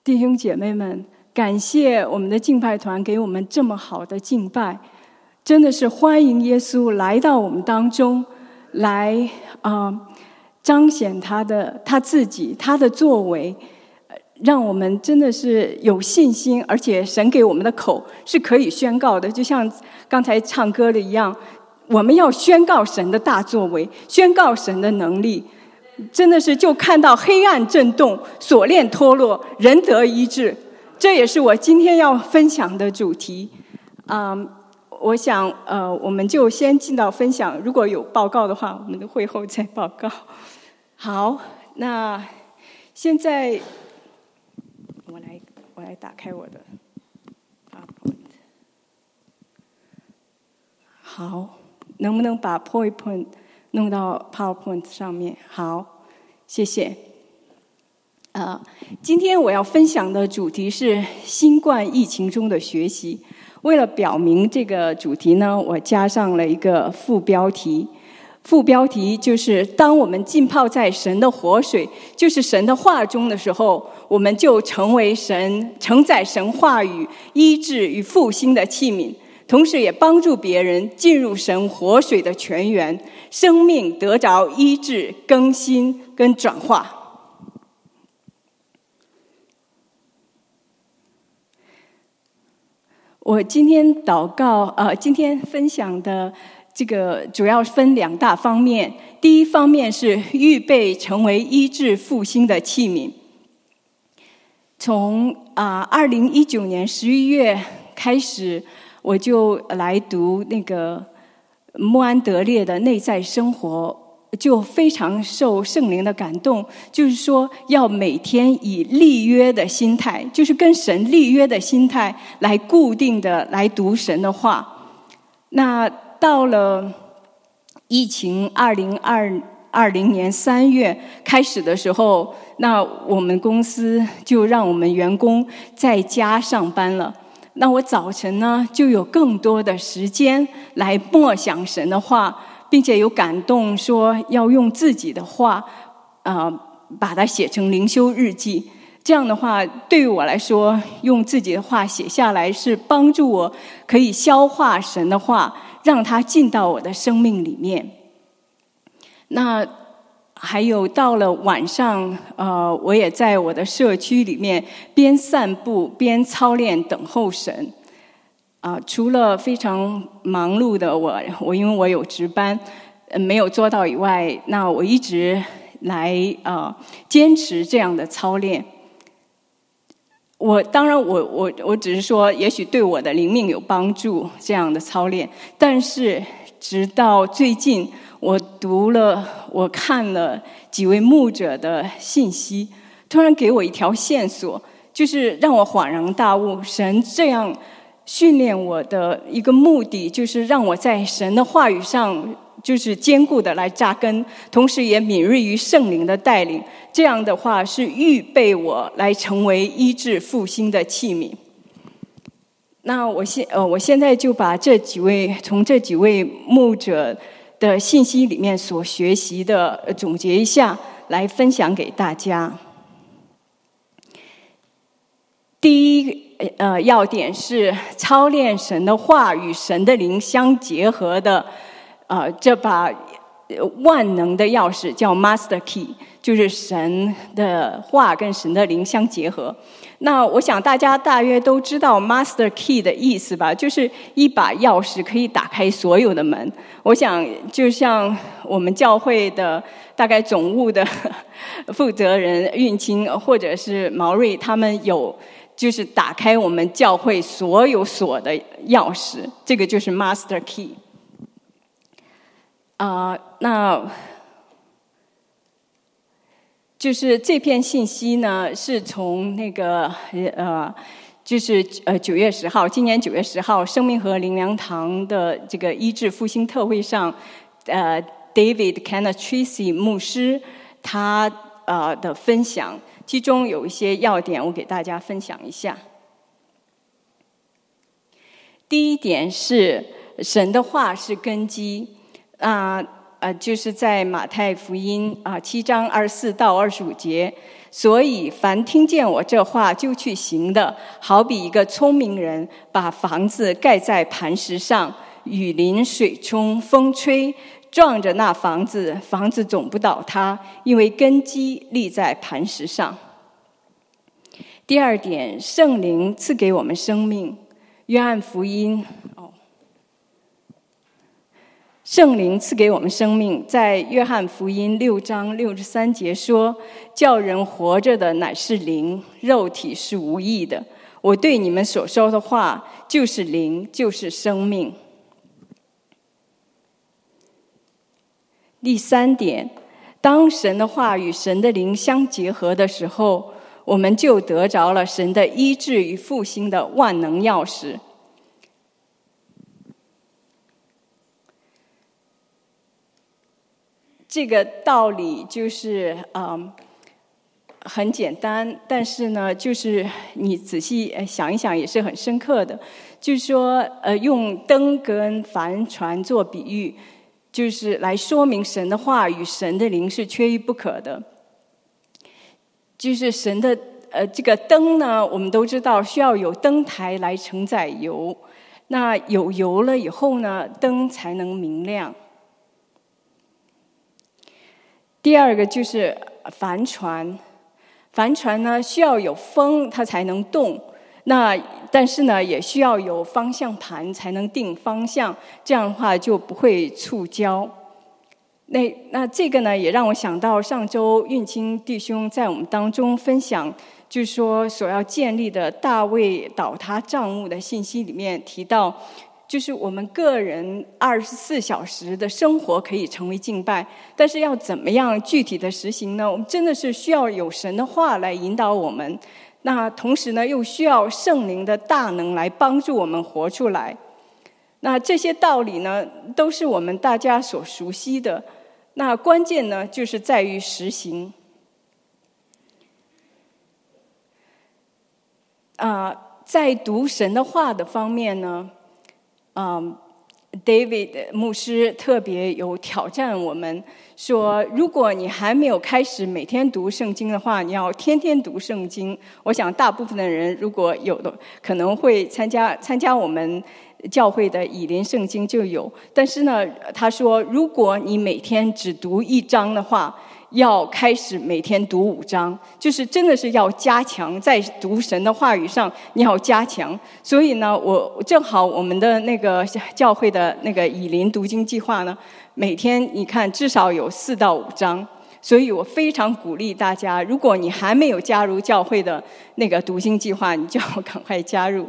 弟兄姐妹们，感谢我们的敬拜团给我们这么好的敬拜，真的是欢迎耶稣来到我们当中，来彰显他自己他的作为，让我们真的是有信心，而且神给我们的口是可以宣告的，就像刚才唱歌的一样，我们要宣告神的大作为，宣告神的能力。真的是就看到黑暗震动，锁链脱落，人得医治，这也是我今天要分享的主题。我想我们就先进到分享，如果有报告的话，我们的会后再报告。好，那现在我来打开我的 PowerPoint。好，能不能把 PowerPoint弄到 PowerPoint 上面？好，谢谢。今天我要分享的主题是新冠疫情中的学习。为了表明这个主题呢，我加上了一个副标题。副标题就是当我们浸泡在神的活水，就是神的话中的时候，我们就成为承载神话语医治与复兴的器皿，同时也帮助别人进入神活水的泉源，生命得着医治、更新跟转化。我今天今天分享的这个主要分2大方面。第一方面是预备成为医治复兴的器皿。从2019年11月开始，我就来读那个穆安德烈的内在生活，就非常受圣灵的感动，就是说要每天以立约的心态，就是跟神立约的心态来固定的来读神的话。那到了疫情2020年3月开始的时候，那我们公司就让我们员工在家上班了。那我早晨呢就有更多的时间来默想神的话，并且有感动说要用自己的话把它写成灵修日记。这样的话对于我来说，用自己的话写下来是帮助我可以消化神的话，让它进到我的生命里面。那还有到了晚上我也在我的社区里面边散步边操练等候神。除了非常忙碌的我因为我有值班没有做到以外，那我一直来坚持这样的操练。当然我只是说也许对我的灵命有帮助这样的操练，但是直到最近我看了几位牧者的信息，突然给我一条线索，就是让我恍然大悟，神这样训练我的一个目的，就是让我在神的话语上就是坚固的来扎根，同时也敏锐于圣灵的带领。这样的话是预备我来成为医治复兴的器皿。那我现在就把从这几位牧者的信息里面所学习的总结一下，来分享给大家。第一要点是操练神的话与神的灵相结合的这把万能的钥匙叫 Master Key， 就是神的话跟神的灵相结合。那我想大家大约都知道 Master Key 的意思吧，就是一把钥匙可以打开所有的门。我想就像我们教会的大概总务的负责人运清或者是毛瑞，他们有就是打开我们教会所有锁的钥匙，这个就是 Master Key。那就是这篇信息呢，是从那个就是9月10号，今年9月10号，生命和灵粮堂的这个医治复兴特会上，David Canatrisi 牧师他的分享，其中有一些要点，我给大家分享一下。第一点是神的话是根基就是在马太福音7章24到25节。所以凡听见我这话就去行的，好比一个聪明人把房子盖在磐石上，雨淋水冲风吹，撞着那房子，房子总不倒塌，因为根基立在磐石上。第二点，圣灵赐给我们生命。约翰福音圣灵赐给我们生命，在约翰福音6章63节说：叫人活着的乃是灵，肉体是无益的。我对你们所说的话就是灵，就是生命。第三点，当神的话与神的灵相结合的时候，我们就得着了神的医治与复兴的万能钥匙。这个道理就是很简单，但是呢，就是你仔细想一想也是很深刻的。就是说用灯跟帆船做比喻，就是来说明神的话与神的灵是缺一不可的。就是神的这个灯呢，我们都知道需要有灯台来承载油，那有油了以后呢，灯才能明亮。第二个就是帆船，帆船呢需要有风它才能动，但是呢也需要有方向盘才能定方向，这样的话就不会触礁。那这个呢也让我想到上周运清弟兄在我们当中分享，就是说所要建立的大卫倒塌帐幕的信息里面提到，就是我们个人24小时的生活可以成为敬拜，但是要怎么样具体的实行呢？我们真的是需要有神的话来引导我们，那同时呢又需要圣灵的大能来帮助我们活出来。那这些道理呢都是我们大家所熟悉的，那关键呢就是在于实行。在读神的话的方面呢David 牧师特别有挑战我们说，如果你还没有开始每天读圣经的话，你要天天读圣经。我想大部分的人如果有的可能会参加我们教会的以灵圣经就有，但是呢他说，如果你每天只读1章的话，要开始每天读5章，就是真的是要加强在读神的话语上，你要加强。所以呢我正好我们的那个教会的那个以灵读经计划呢，每天你看至少有4到5章，所以我非常鼓励大家，如果你还没有加入教会的那个读经计划，你就要赶快加入。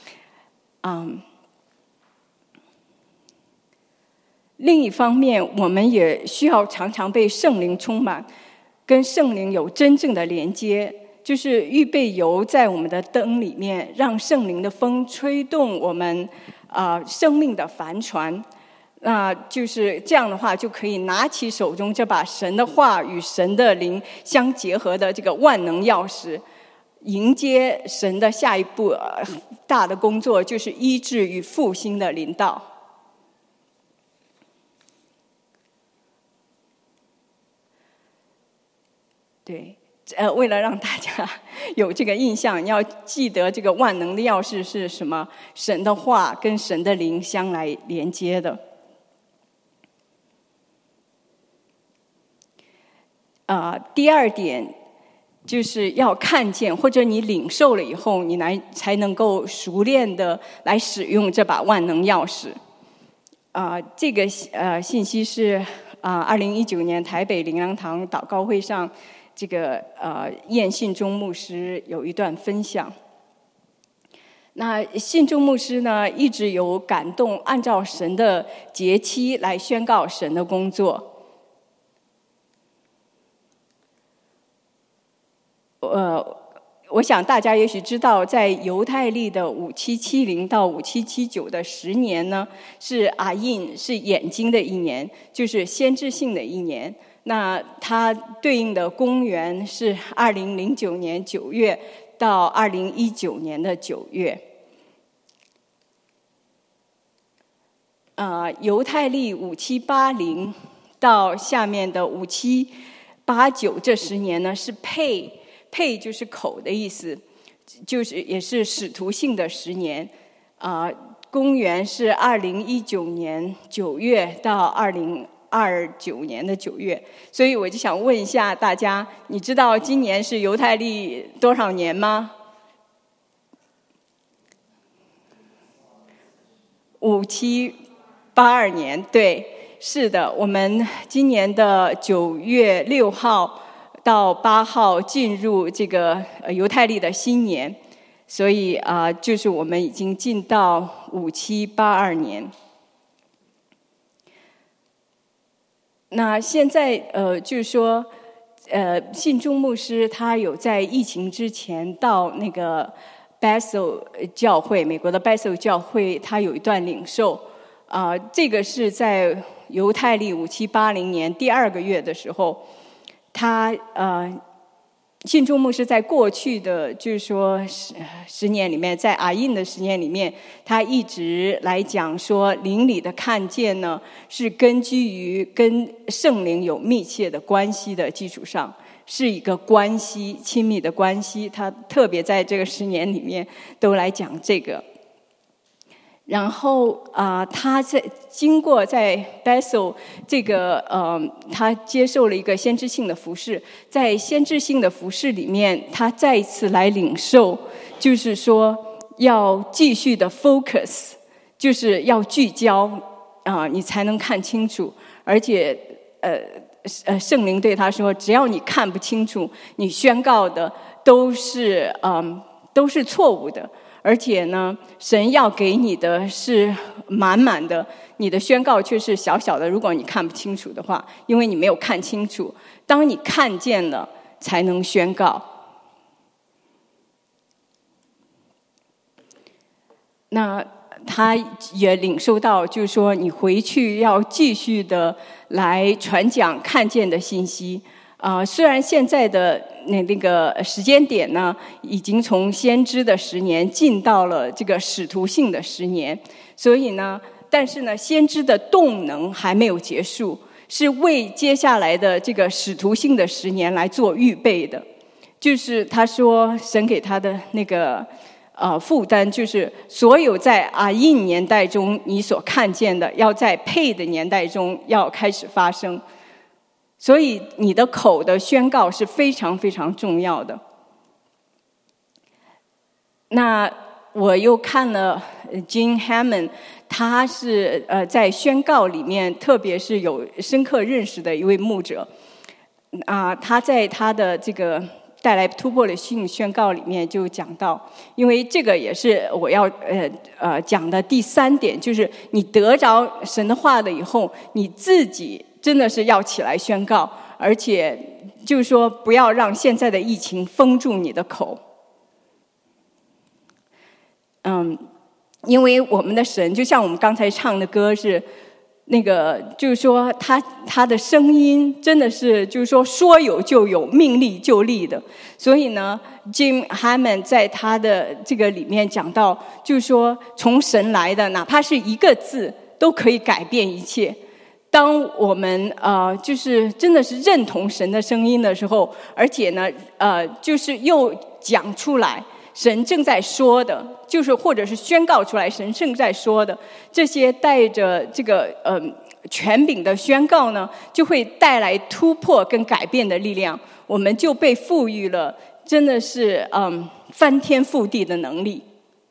另一方面，我们也需要常常被圣灵充满，跟圣灵有真正的连接，就是预备油在我们的灯里面，让圣灵的风吹动我们生命的帆船。那就是这样的话，就可以拿起手中这把神的话与神的灵相结合的这个万能钥匙，迎接神的下一步大的工作，就是医治与复兴的临到。对，为了让大家有这个印象，你要记得这个万能的钥匙是什么？神的话跟神的灵相来连接的。第二点就是要看见，或者你领受了以后，你才能够熟练的来使用这把万能钥匙。这个信息是2019年台北灵粮堂祷告会上，这个晏信忠牧师有一段分享。那信忠牧师呢，一直有感动，按照神的节期来宣告神的工作。我想大家也许知道，在犹太历的5770到5779的10年呢，是阿印，是眼睛的一年，就是先知性的一年。那它对应的公元是2009年9月到2019年的9月。犹太历5780 到下面的5、7、8、9这10年呢，是配就是口的意思，就是也是使徒性的10年。公元是2019年9月到2029年的9月，所以我就想问一下大家，你知道今年是犹太历多少年吗？5782年，对，是的，我们今年的9月6号到8号进入这个犹太历的新年。所以就是我们已经进到5782年。那现在就是说，信中牧师他有在疫情之前到那个 Bethel 教会，美国的 Bethel 教会，他有一段领受。这个是在犹太历5780年第2个月的时候，他信中牧师在过去的就是说10年里面，在阿印的10年里面，他一直来讲说灵里的看见呢，是根基于跟圣灵有密切的关系的基础上，是一个关系，亲密的关系。他特别在这个10年里面都来讲这个。然后他经过在 Bethel 这个他接受了一个先知性的服事，在先知性的服事里面，他再一次来领受，就是说要继续的 focus， 就是要聚焦你才能看清楚，而且圣灵对他说，只要你看不清楚，你宣告的都是错误的。而且呢，神要给你的是满满的，你的宣告却是小小的。如果你看不清楚的话，因为你没有看清楚，当你看见了，才能宣告。那他也领受到，就是说你回去要继续的来传讲看见的信息。虽然现在的那个时间点呢，已经从先知的10年进到了这个使徒性的10年，所以呢，但是呢，先知的动能还没有结束，是为接下来的这个使徒性的10年来做预备的。就是他说，神给他的那个负担，就是所有在阿印年代中你所看见的，要在配的年代中要开始发生。所以你的口的宣告是非常非常重要的。那我又看了 Jim Hammond， 他是在宣告里面，特别是有深刻认识的一位牧者。他在他的这个带来突破的性宣告里面就讲到，因为这个也是我要讲的第3点，就是你得着神的话了以后，你自己真的是要起来宣告，而且就是说不要让现在的疫情封住你的口。因为我们的神就像我们刚才唱的歌是那个，就是说他的声音真的是就是说有就有，命立就立的。所以呢 Jim Hammond 在他的这个里面讲到，就是说从神来的，哪怕是一个字都可以改变一切。当我们就是真的是认同神的声音的时候，而且呢就是又讲出来神正在说的，就是或者是宣告出来神正在说的，这些带着这个权柄的宣告呢，就会带来突破跟改变的力量。我们就被赋予了真的是翻天覆地的能力。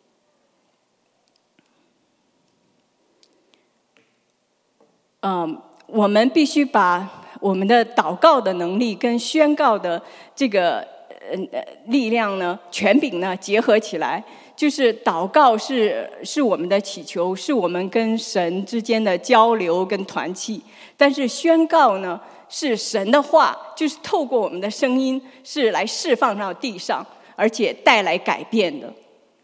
我们必须把我们的祷告的能力跟宣告的这个力量呢，权柄呢结合起来。就是祷告是我们的祈求，是我们跟神之间的交流跟团契，但是宣告呢是神的话，就是透过我们的声音是来释放到地上，而且带来改变的。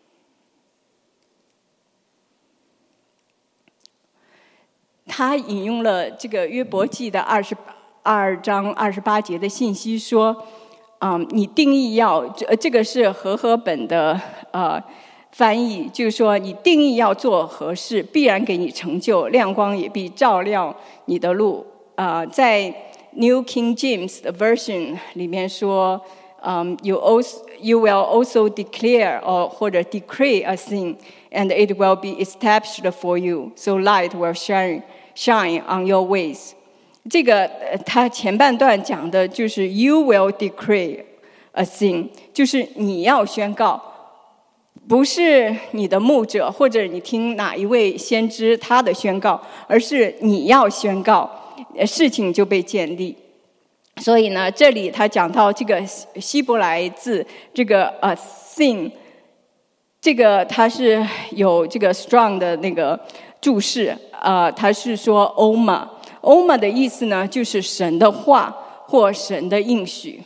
他引用了这个约伯记的22章28节的信息说，你定义要这个是和合本的翻译，就是说你定义要做何事，必然给你成就，亮光也必照亮你的路， 在 New King James 的 Version 里面说，you will also declare 或者 decree a thing, and it will be established for you, so light will shine on your ways. 这个它前半段讲的就是 you will decree a thing， 就是你要宣告，不是你的牧者或者你听哪一位先知他的宣告，而是你要宣告，事情就被建立。所以呢，这里他讲到这个希伯来字，这个thing， 这个它是有这个 strong 的那个注释，它是说 oma 的意思呢，就是神的话或神的应许。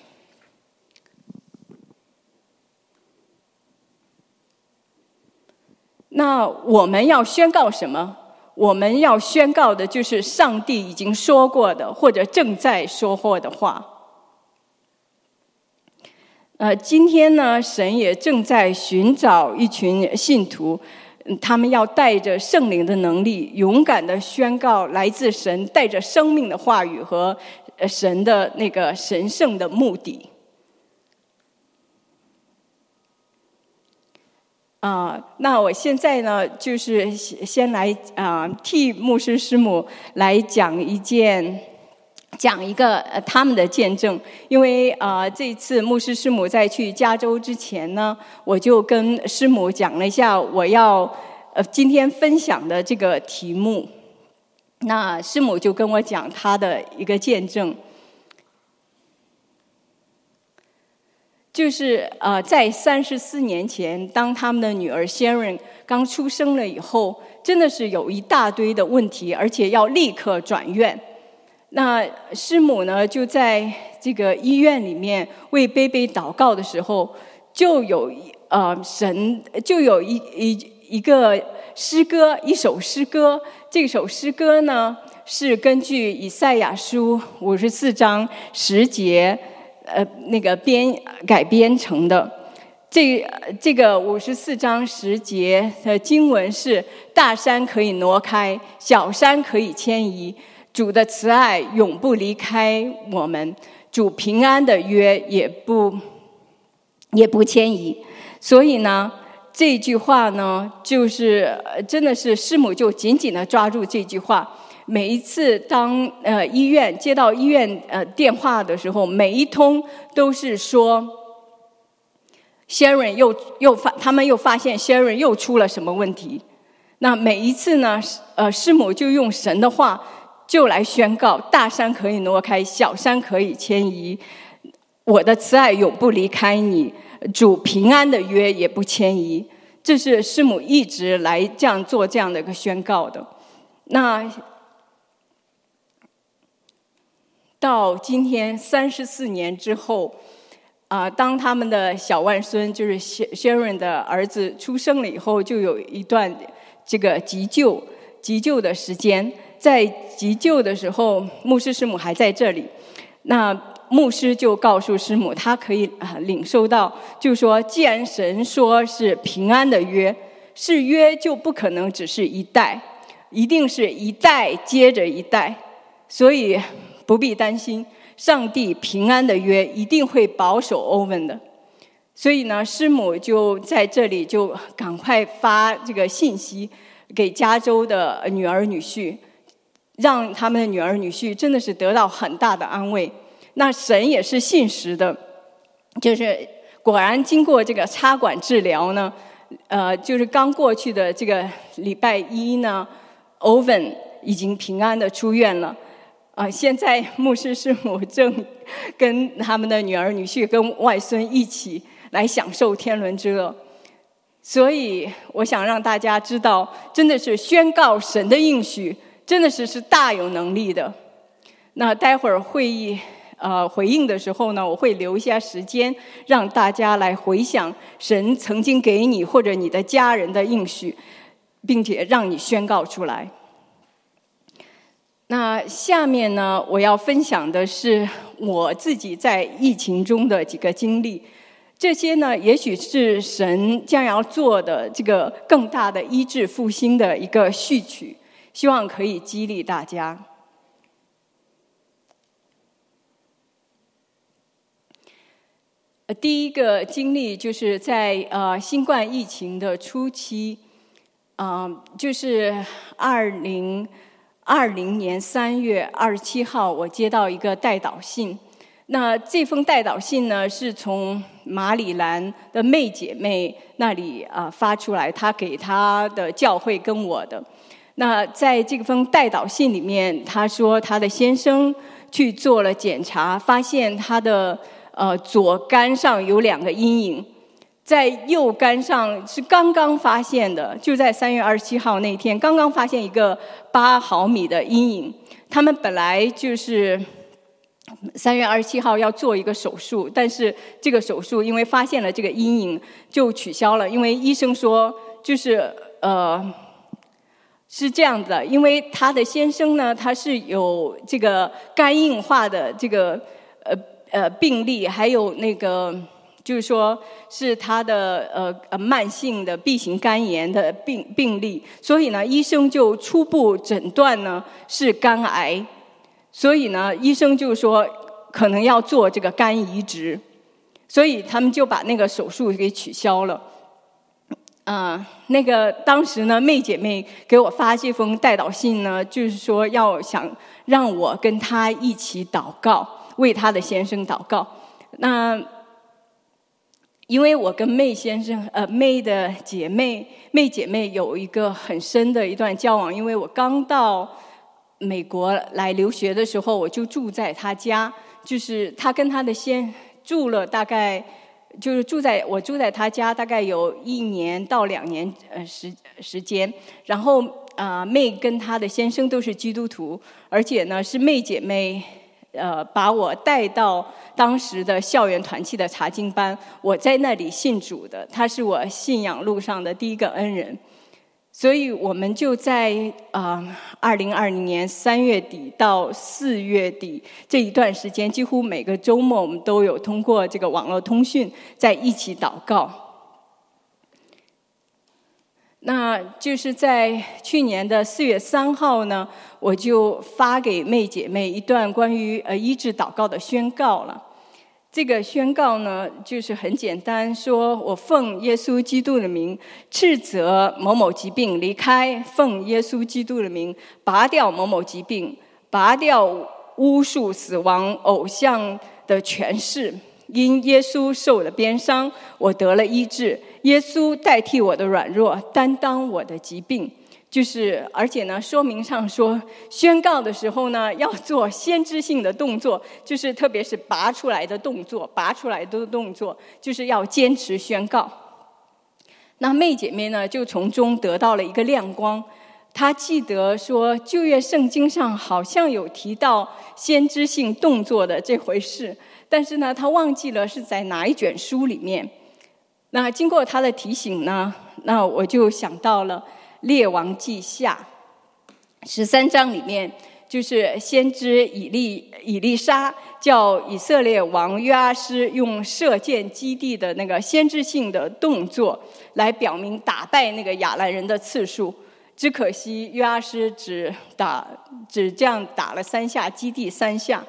那我们要宣告什么？我们要宣告的就是上帝已经说过的，或者正在说过的话。今天呢，神也正在寻找一群信徒，他们要带着圣灵的能力，勇敢地宣告来自神带着生命的话语和神的那个神圣的目的。那我现在呢，就是先来替牧师师母来讲一个他们的见证。因为这次牧师师母在去加州之前呢，我就跟师母讲了一下我要今天分享的这个题目。那师母就跟我讲她的一个见证。就是在34年前，当他们的女儿 Sharon 刚出生了以后，真的是有一大堆的问题，而且要立刻转院。那师母呢，就在这个医院里面为贝贝祷告的时候，就有一个诗歌，一首诗歌。这首诗歌呢，是根据以赛亚书54章10节。那个改编成的。这个54章10节的经文是：大山可以挪开，小山可以迁移，主的慈爱永不离开我们，主平安的约也不迁移。所以呢，这句话呢，就是真的是师母就紧紧地抓住这句话。每一次当接到医院电话的时候，每一通都是说 Sharon 他们又发现 Sharon 又出了什么问题。那每一次呢，师母就用神的话就来宣告：大山可以挪开，小山可以迁移，我的慈爱永不离开你，主平安的约也不迁移。这是师母一直来做这样的一个宣告的。那到今天34年之后，当他们的小外孙就是 Sharon 的儿子出生了以后，就有一段这个急救的时间。在急救的时候，牧师师母还在这里，那牧师就告诉师母，他可以领受到，就说既然神说是平安的约，是约就不可能只是一代，一定是一代接着一代，所以不必担心，上帝平安的约一定会保守欧文的。所以呢，师母就在这里就赶快发这个信息给加州的女儿女婿，让他们的女儿女婿真的是得到很大的安慰。那神也是信实的，就是果然经过这个插管治疗呢，就是刚过去的这个礼拜一呢，欧文已经平安的出院了。现在牧师师母正跟他们的女儿女婿跟外孙一起来享受天伦之乐。所以我想让大家知道，真的是宣告神的应许，真的是大有能力的。那待会儿会议回应的时候呢，我会留一下时间让大家来回想神曾经给你或者你的家人的应许，并且让你宣告出来。那下面呢，我要分享的是我自己在疫情中的几个经历。这些呢，也许是神将要做的这个更大的医治复兴的一个序曲，希望可以激励大家。 第一个经历就是在新冠疫情的初期，就是2020年3月27号，我接到一个代祷信。那这封代祷信呢，是从马里兰的妹姐妹那里发出来，她给她的教会跟我的。那在这封代祷信里面，她说她的先生去做了检查，发现他的左肝上有2个阴影，在右肝上是刚刚发现的，就在3月27号那天刚刚发现一个8毫米的阴影。他们本来就是3月27号要做一个手术，但是这个手术因为发现了这个阴影就取消了，因为医生说就是是这样的，因为他的先生呢，他是有这个肝硬化的这个病例，还有那个就是说是他的慢性的 B 型肝炎的病例，所以呢，医生就初步诊断呢是肝癌，所以呢，医生就说可能要做这个肝移植，所以他们就把那个手术给取消了。那个当时呢，妹姐妹给我发这封代祷信呢，就是说想让我跟她一起祷告，为她的先生祷告。那因为我跟妹姐妹有一个很深的一段交往，因为我刚到美国来留学的时候，我就住在她家，就是她跟她的住了大概。就是我住在他家大概有1年到2年时间，然后妹跟她的先生都是基督徒，而且呢是妹姐妹把我带到当时的校园团契的查经班，我在那里信主的，她是我信仰路上的第一个恩人。所以我们就在2020年3月底到4月底这一段时间，几乎每个周末我们都有通过这个网络通讯在一起祷告。那就是在去年的4月3号呢，我就发给妹姐妹一段关于医治祷告的宣告了。这个宣告呢，就是很简单，说我奉耶稣基督的名斥责某某疾病离开，奉耶稣基督的名拔掉某某疾病，拔掉巫术、死亡、偶像的权势。因耶稣受了鞭伤，我得了医治。耶稣代替我的软弱，担当我的疾病。就是而且呢，说明上说宣告的时候呢，要做先知性的动作，就是特别是拔出来的动作，就是要坚持宣告。那妹姐妹呢，就从中得到了一个亮光。她记得说旧约圣经上好像有提到先知性动作的这回事，但是呢，她忘记了是在哪一卷书里面。那经过她的提醒呢，那我就想到了列王记下13章里面，就是先知以利沙叫以色列王约阿施用射箭击地的那个先知性的动作来表明打败那个亚兰人的次数。只可惜约阿施只这样打了3下，击地3下。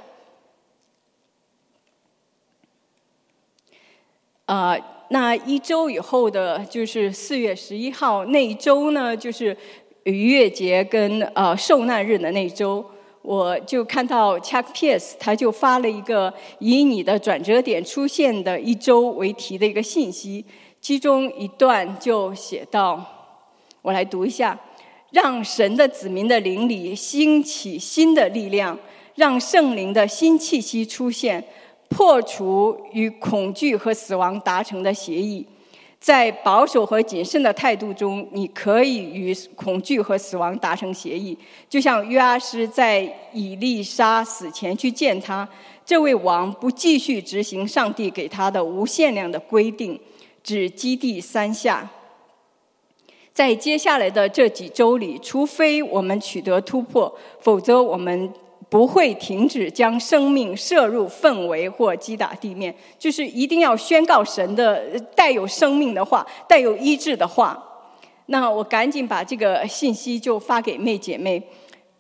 那1周以后的就是4月11号那一周呢，就是逾越节跟受难日的那一周，我就看到 Chuck Pierce 他就发了一个以你的转折点出现的1周为题的一个信息，其中一段就写到，我来读一下：让神的子民的灵里兴起新的力量，让圣灵的新气息出现，破除与恐惧和死亡达成的协议。在保守和谨慎的态度中，你可以与恐惧和死亡达成协议。就像约阿施在以利沙死前去见他，这位王不继续执行上帝给他的无限量的规定，只击地3下。在接下来的这几周里，除非我们取得突破，否则我们不会停止将生命射入氛围或击打地面，就是一定要宣告神的带有生命的话，带有医治的话。那我赶紧把这个信息就发给妹姐妹。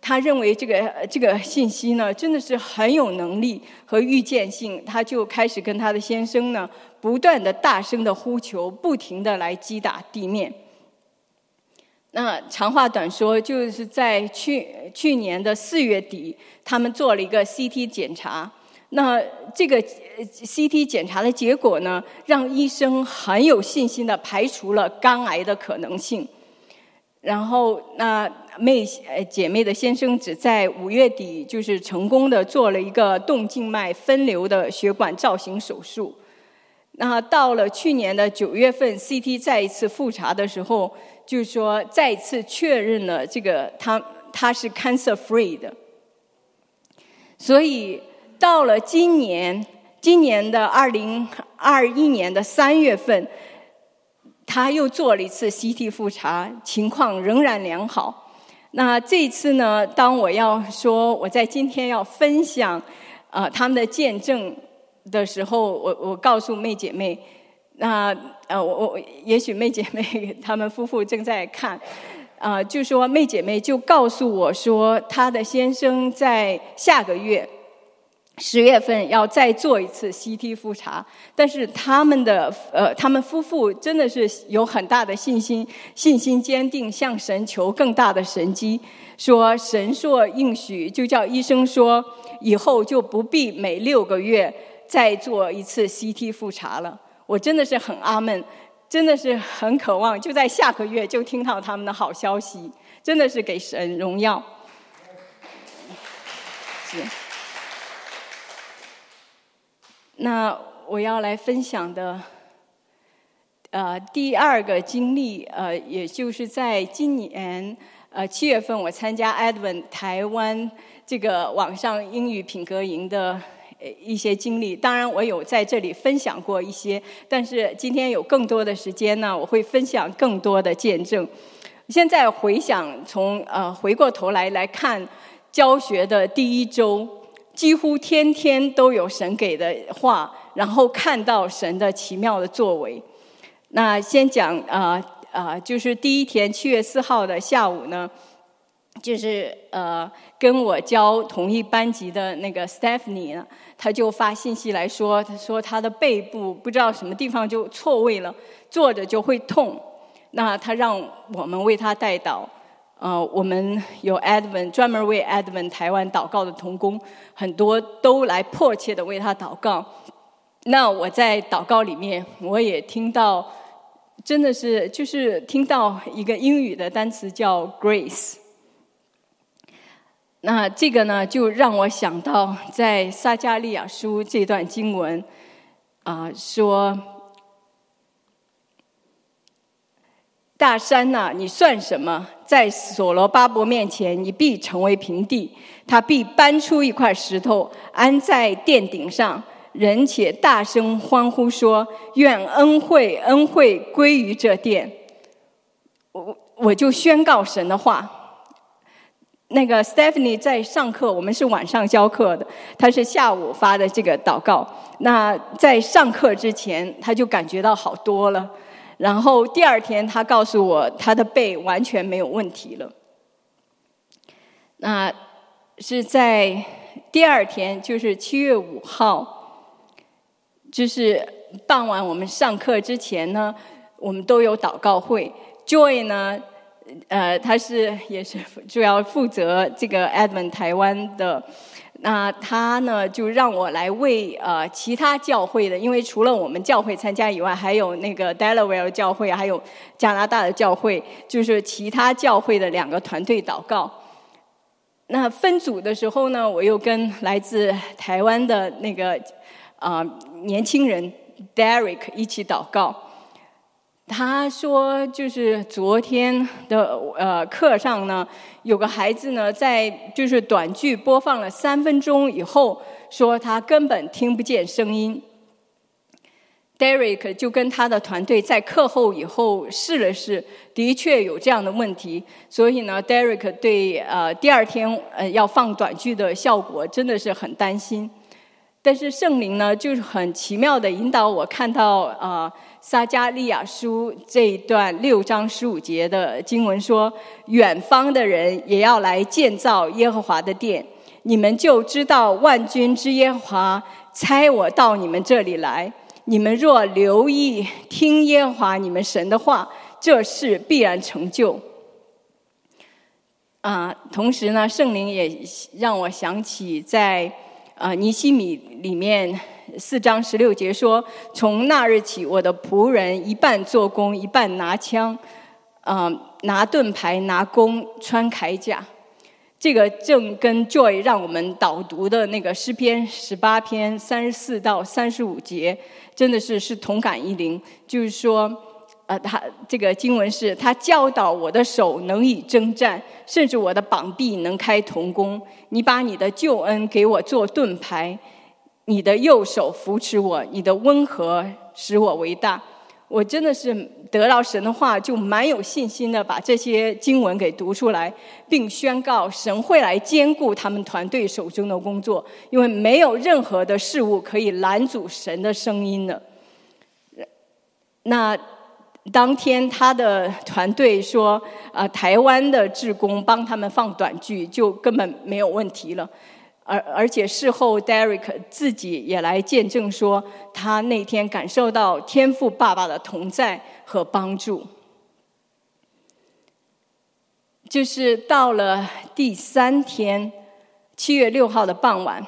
他认为这个信息呢，真的是很有能力和预见性，他就开始跟他的先生呢，不断的大声的呼求，不停的来击打地面。那长话短说，就是在去年的4月底，他们做了一个 CT 检查。那这个 CT 检查的结果呢，让医生很有信心的排除了肝癌的可能性。然后那姐妹的先生只在5月底就是成功的做了一个动静脉分流的血管造型手术。那到了去年的9月份 CT 再一次复查的时候，就是说再一次确认了这个他是 cancer free 的。所以到了今年的2021年的3月份，他又做了一次 CT 复查，情况仍然良好。那这一次呢，当我要说我在今天要分享他们的见证的时候，我告诉妹姐妹，那我也许妹姐妹他们夫妇正在看，就说妹姐妹就告诉我说，她的先生在下个月10月份要再做一次 CT 复查，但是他们夫妇真的是有很大的信心坚定，向神求更大的神迹，说神说应许，就叫医生说以后就不必每6个月再做一次 CT 复查了。我真的是很阿们，真的是很渴望就在下个月就听到他们的好消息，真的是给神荣耀。是。那我要来分享的第2个经历，也就是在今年7月份我参加 Advent 台湾这个网上英语品格营的一些经历。当然我有在这里分享过一些，但是今天有更多的时间呢，我会分享更多的见证。现在回想回过头来看教学的第1周，几乎天天都有神给的话，然后看到神的奇妙的作为。那先讲就是第一天7月4号的下午呢，就是跟我教同一班级的那个 Stephanie 呢，她就发信息来说，她说她的背部不知道什么地方就错位了，坐着就会痛。那她让我们为她代祷。我们有 Advent 专门为 Advent 台湾祷告的同工，很多都来迫切的为他祷告。那我在祷告里面，我也听到，真的是就是听到一个英语的单词叫 grace。那这个呢，就让我想到在撒迦利亚书这段经文，说。大山呐，你算什么？在所罗巴伯面前，你必成为平地。他必搬出一块石头，安在殿顶上。人且大声欢呼说：“愿恩惠归于这殿。”我就宣告神的话。那个 Stephanie 在上课，我们是晚上教课的，她是下午发的这个祷告。那在上课之前，她就感觉到好多了。然后第2天他告诉我他的背完全没有问题了。那是在第2天，就是7月5号，就是傍晚我们上课之前呢，我们都有祷告会。Joy 呢他也是主要负责这个 Advent 台湾的。那他呢就让我来为其他教会的，因为除了我们教会参加以外，还有那个 Delaware 教会，还有加拿大的教会，就是其他教会的2个团队祷告。那分组的时候呢，我又跟来自台湾的那个年轻人 Derek 一起祷告。他说，就是昨天的课上呢，有个孩子呢，在就是短剧播放了3分钟以后，说他根本听不见声音。Derek 就跟他的团队在课后以后试了试，的确有这样的问题。所以呢 ，Derek 对第2天要放短剧的效果真的是很担心。 但是圣灵呢，就是很奇妙的引导我看到撒迦利亚书这一段6章15节的经文说，远方的人也要来建造耶和华的殿，你们就知道万军之耶和华差我到你们这里来，你们若留意听耶和华你们神的话，这事必然成就。同时呢，圣灵也让我想起在尼希米里面4章16节说，从那日起，我的仆人一半做工，一半拿枪，拿盾牌，拿弓，穿铠甲。这个正跟 Joy 让我们导读的那个诗篇18篇34到35节，真的是同感一灵。就是说，他这个经文是，他教导我的手能以征战，甚至我的膀臂能开铜弓。你把你的救恩给我做盾牌，你的右手扶持我，你的温和使我为大。我真的是得到神的话，就蛮有信心的把这些经文给读出来，并宣告神会来兼顾他们团队手中的工作，因为没有任何的事物可以拦阻神的声音的。那当天他的团队说，台湾的志工帮他们放短剧，就根本没有问题了。而且事后 Derek 自己也来见证说，他那天感受到天父爸爸的同在和帮助。就是到了第3天，7月6号的傍晚，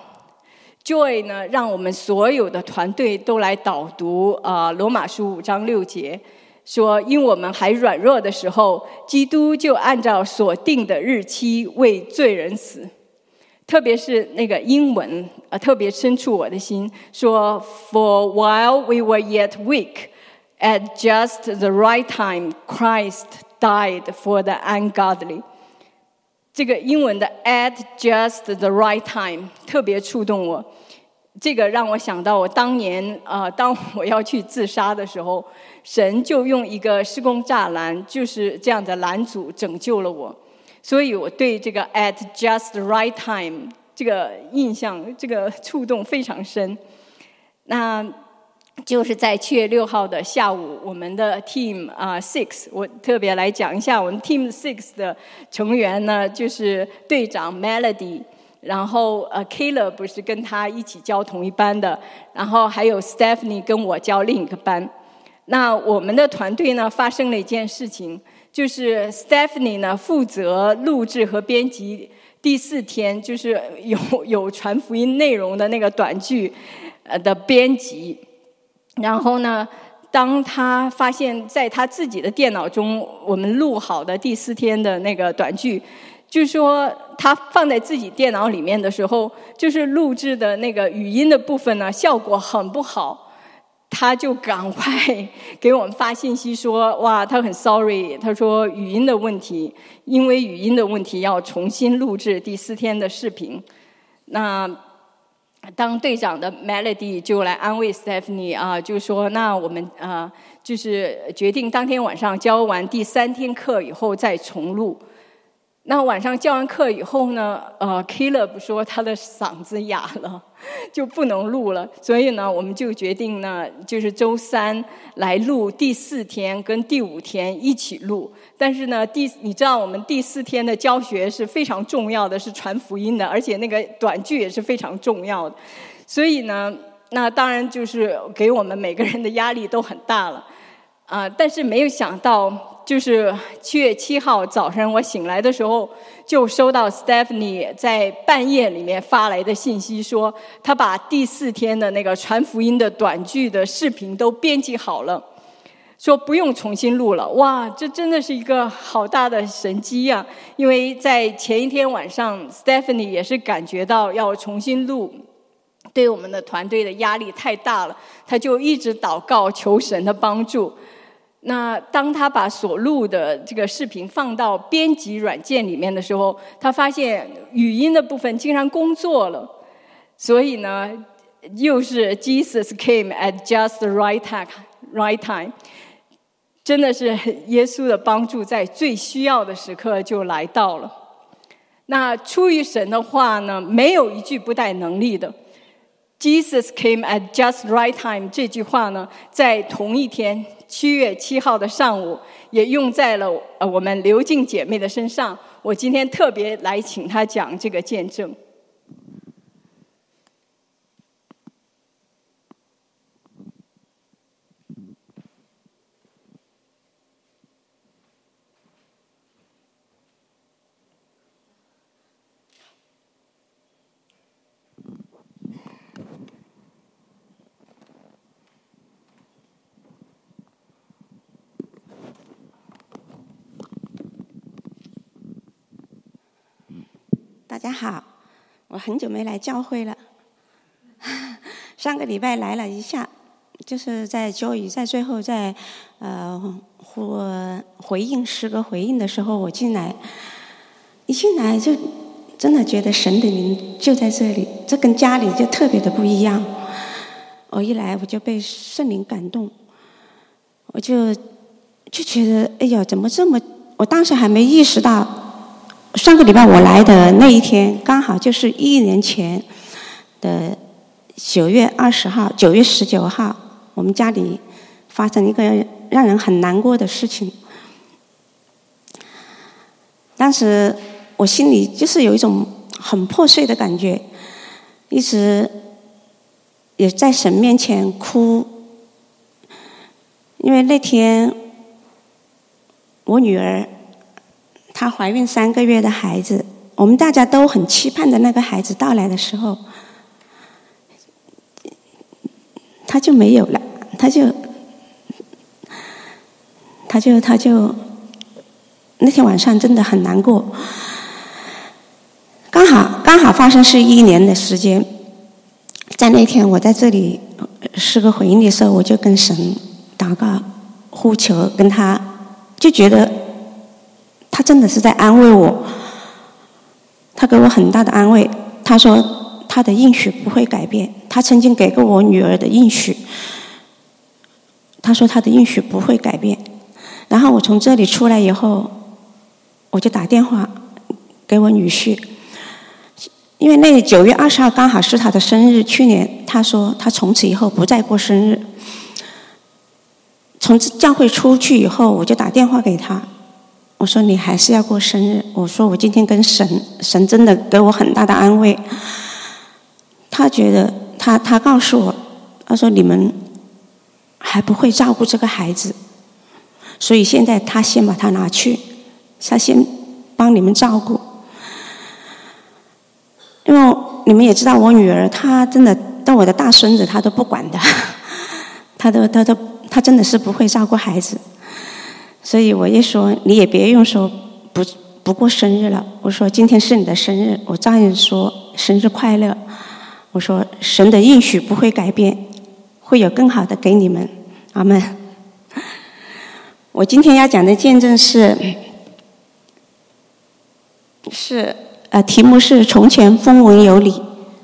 Joy 呢让我们所有的团队都来导读罗马书5章6节，说因我们还软弱的时候，基督就按照所定的日期为罪人死。特别是那个英文特别深处我的心，说 For while we were yet weak, at just the right time, Christ died for the ungodly. 这个英文的 at just the right time 特别触动我。这个让我想到我当年当我要去自杀的时候，神就用一个施工栅栏，就是这样的拦阻拯救了我。所以我对这个 at just the right time 这个印象，这个触动非常深。那就是在7月6号的下午，我们的 Team 6，我特别来讲一下我们 Team 6的成员呢，就是队长 Melody， 然后Caleb 不是跟他一起教同一班的，然后还有 Stephanie 跟我教另一个班。那我们的团队呢发生了一件事情，就是 Stephanie 呢负责录制和编辑第4天就是有传福音内容的那个短剧的编辑。然后呢，当他发现在他自己的电脑中我们录好的第4天的那个短剧，就是说他放在自己电脑里面的时候，就是录制的那个语音的部分呢效果很不好。他就赶快给我们发信息说，哇，他很 sorry， 他说语音的问题，因为语音的问题要重新录制第4天的视频。那当队长的 Melody 就来安慰 Stephanie 就说那我们就是决定当天晚上教完第3天课以后再重录。那晚上教完课以后呢Caleb 说他的嗓子哑了，就不能录了，所以呢我们就决定呢就是周3来录第4天跟第5天一起录。但是呢你知道我们第4天的教学是非常重要的，是传福音的，而且那个短剧也是非常重要的，所以呢那当然就是给我们每个人的压力都很大了但是没有想到就是7月7号早上我醒来的时候，就收到 Stephanie 在半夜里面发来的信息，说她把第4天的那个传福音的短剧的视频都编辑好了，说不用重新录了。哇，这真的是一个好大的神迹啊！因为在前一天晚上 Stephanie 也是感觉到要重新录，对我们的团队的压力太大了，她就一直祷告求神的帮助。那当他把所录的这个视频放到编辑软件里面的时候，他发现语音的部分竟然工作了。所以呢又是 Jesus came at just the right time， 真的是耶稣的帮助在最需要的时刻就来到了。那出于神的话呢，没有一句不带能力的。 Jesus came at just right time 这句话呢，在同一天7月7号的上午，也用在了我们刘静姐妹的身上。我今天特别来请她讲这个见证。 大家好，我很久没来教会了。上个礼拜来了一下，就是在Joey在最后在回应诗歌回应的时候，我进来，一进来就真的觉得神的灵就在这里，这跟家里就特别的不一样。我一来我就被圣灵感动，我就觉得哎呀，怎么这么？我当时还没意识到。上个礼拜我来的那一天，刚好就是1年前的9月20号、9月19号，我们家里发生一个让人很难过的事情。当时我心里就是有一种很破碎的感觉，一直也在神面前哭，因为那天我女儿她怀孕3个月的孩子，我们大家都很期盼的那个孩子到来的时候，他就没有了，他就那天晚上真的很难过。刚好发生是1年的时间，在那天我在这里诗歌回应的时候，我就跟神祷告呼求，跟他就觉得他真的是在安慰我，他给我很大的安慰。他说他的应许不会改变，他曾经给过我女儿的应许，他说他的应许不会改变。然后我从这里出来以后，我就打电话给我女婿，因为那9月20号刚好是他的生日，去年他说他从此以后不再过生日。从教会出去以后，我就打电话给他，我说你还是要过生日，我说我今天跟神真的给我很大的安慰。他觉得他告诉我，他说你们还不会照顾这个孩子，所以现在他先把他拿去，他先帮你们照顾。因为你们也知道我女儿，她真的到我的大孙子她都不管的，她真的是不会照顾孩子。所以我也说你也别用说不过生日了，我说今天是你的生日，我照样说生日快乐。我说神的应许不会改变，会有更好的给你们，阿们。我今天要讲的见证题目是从前风闻有你，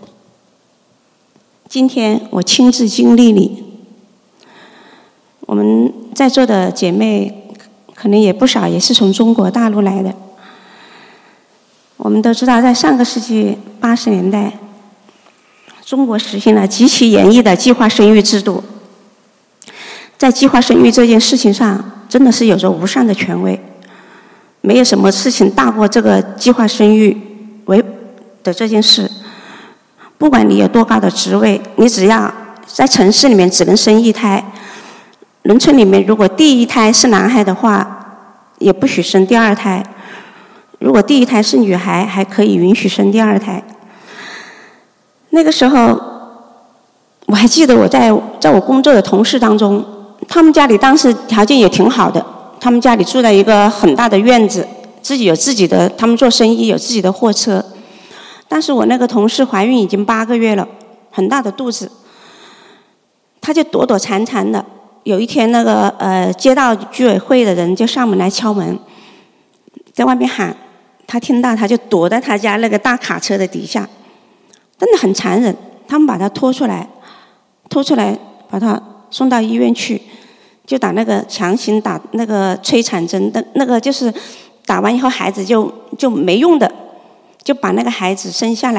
今天我亲自经历你。我们在座的姐妹可能也不少，也是从中国大陆来的。我们都知道，在上个世纪80年代，中国实行了极其严厉的计划生育制度。在计划生育这件事情上，真的是有着无上的权威，没有什么事情大过这个计划生育的这件事。不管你有多高的职位，你只要在城市里面只能生1胎，农村里面如果第1胎是男孩的话，也不许生第2胎；如果第1胎是女孩，还可以允许生第2胎。那个时候，我还记得我在我工作的同事当中，他们家里当时条件也挺好的，他们家里住在一个很大的院子，自己有自己的，他们做生意有自己的货车。但是我那个同事怀孕已经8个月了，很大的肚子，她就躲躲藏藏的。有一天，那个街道居委会的人就上门来敲门，在外面喊，她听到，她就躲在她家那个大卡车的底下，真的很残忍。他们把她拖出来，把她送到医院去，就强行打那个催产针，那个就是打完以后孩子就没用的，就把那个孩子生下来，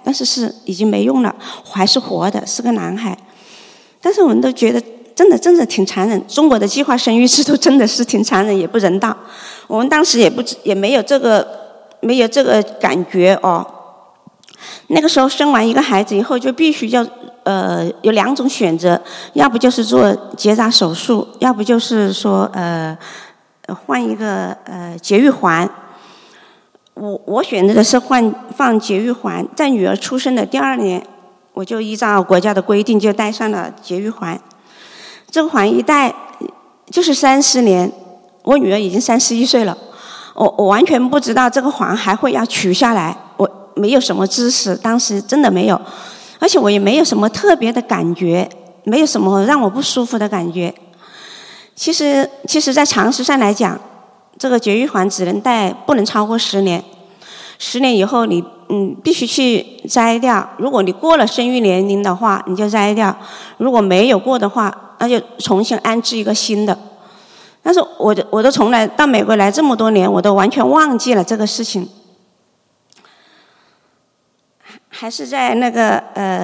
但是已经没用了，还是活的，是个男孩。但是我们都觉得真的挺残忍，中国的计划生育制度真的是挺残忍，也不人道。我们当时也没有这个感觉哦。那个时候生完一个孩子以后，就必须要有2种选择，要不就是做结扎手术，要不就是说换一个节育环。我选择的是放节育环，在女儿出生的第2年，我就依照国家的规定就戴上了节育环。这个环一戴就是30年，我女儿已经31岁了，我完全不知道这个环还会要取下来，我没有什么知识，当时真的没有，而且我也没有什么特别的感觉，没有什么让我不舒服的感觉。其实在常识上来讲，这个节育环只能戴，不能超过10年。10年以后你必须去摘掉，如果你过了生育年龄的话，你就摘掉；如果没有过的话，那就重新安置一个新的。但是我都从来到美国来这么多年，我都完全忘记了这个事情。还是在那个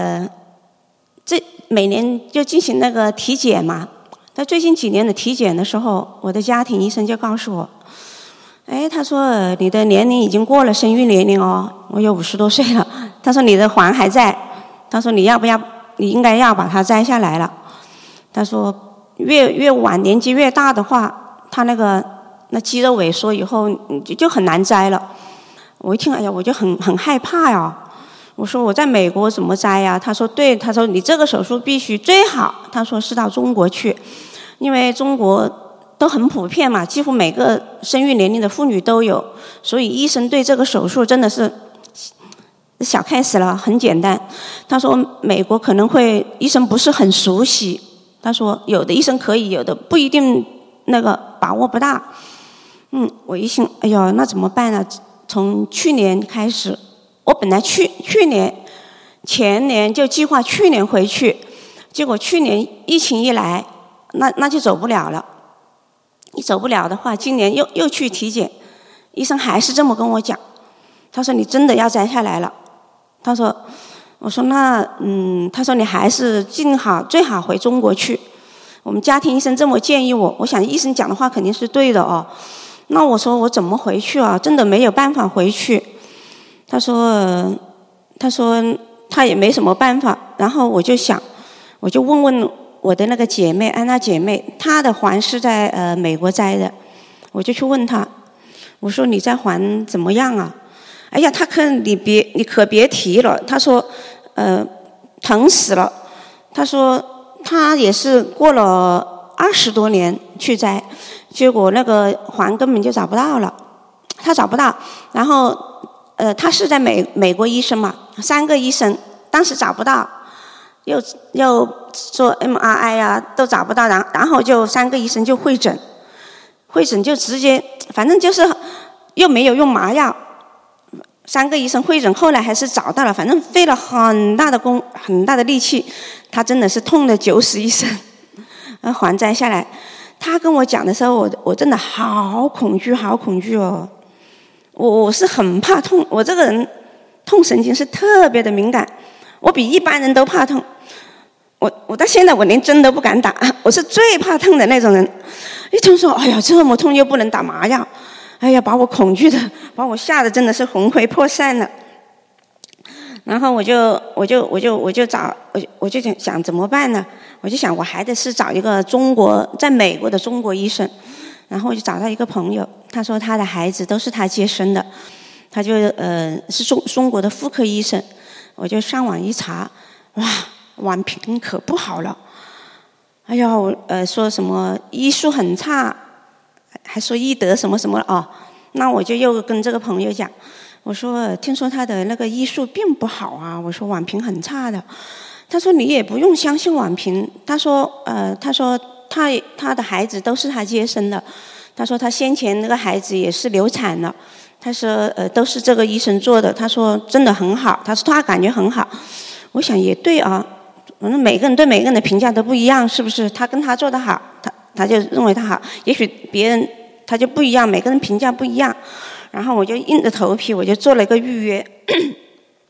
每年就进行那个体检嘛。在最近几年的体检的时候，我的家庭医生就告诉我，他说你的年龄已经过了生育年龄哦，我有50多岁了。他说你的环还在，他说你应该要把它摘下来了。他说越晚年纪越大的话，他那肌肉萎缩以后就很难摘了。我一听，我就很害怕呀。我说我在美国怎么摘呀？他说对，他说你这个手术必须最好，他说是到中国去，因为中国都很普遍嘛，几乎每个生育年龄的妇女都有，所以医生对这个手术真的是小 case 了，很简单。他说美国可能会医生不是很熟悉，他说有的医生可以，有的不一定，把握不大。我一想，那怎么办呢？从去年开始，我本来前年就计划去年回去，结果去年疫情一来，那就走不了了。一走不了的话，今年又去体检，医生还是这么跟我讲，他说你真的要摘下来了。我说他说你还是最好回中国去。我们家庭医生这么建议我，我想医生讲的话肯定是对的哦。那我说我怎么回去啊？真的没有办法回去。他说他也没什么办法。然后我就问我的那个姐妹安娜姐妹，她的环是在美国摘的，我就去问她，我说你摘环怎么样啊？你可别提了。他说疼死了。他说他也是过了20多年去摘，结果那个环根本就找不到了，他找不到。然后他是在美国医生嘛，3个医生当时找不到，又做 MRI 啊都找不到，然后就3个医生就会诊就直接，反正就是又没有用麻药，3个医生会诊，后来还是找到了，反正费了很大的力气，他真的是痛得九死一生，环摘下来。他跟我讲的时候，我真的好恐惧哦。我是很怕痛，我这个人痛神经是特别的敏感，我比一般人都怕痛。我到现在我连针都不敢打，我是最怕痛的那种人。一听说这么痛又不能打麻药，把我恐惧的，把我吓得真的是魂飞魄散了。然后我就想怎么办呢？我就想我还得是找一个在美国的中国医生。然后我就找到一个朋友，他说他的孩子都是他接生的，他是中国的妇科医生。我就上网一查，哇，宛平可不好了。说什么医术很差，还说医德什么什么哦。那我就又跟这个朋友讲，我说听说他的那个医术并不好啊，我说宛平很差的。他说你也不用相信宛平，他说他的孩子都是他接生的，他说他先前那个孩子也是流产了，他说都是这个医生做的，他说真的很好，他说他感觉很好。我想也对啊，反正每个人对每个人的评价都不一样，是不是？他跟他做得好，他就认为他好，也许别人他就不一样，每个人评价不一样。然后我就硬着头皮，我就做了一个预约。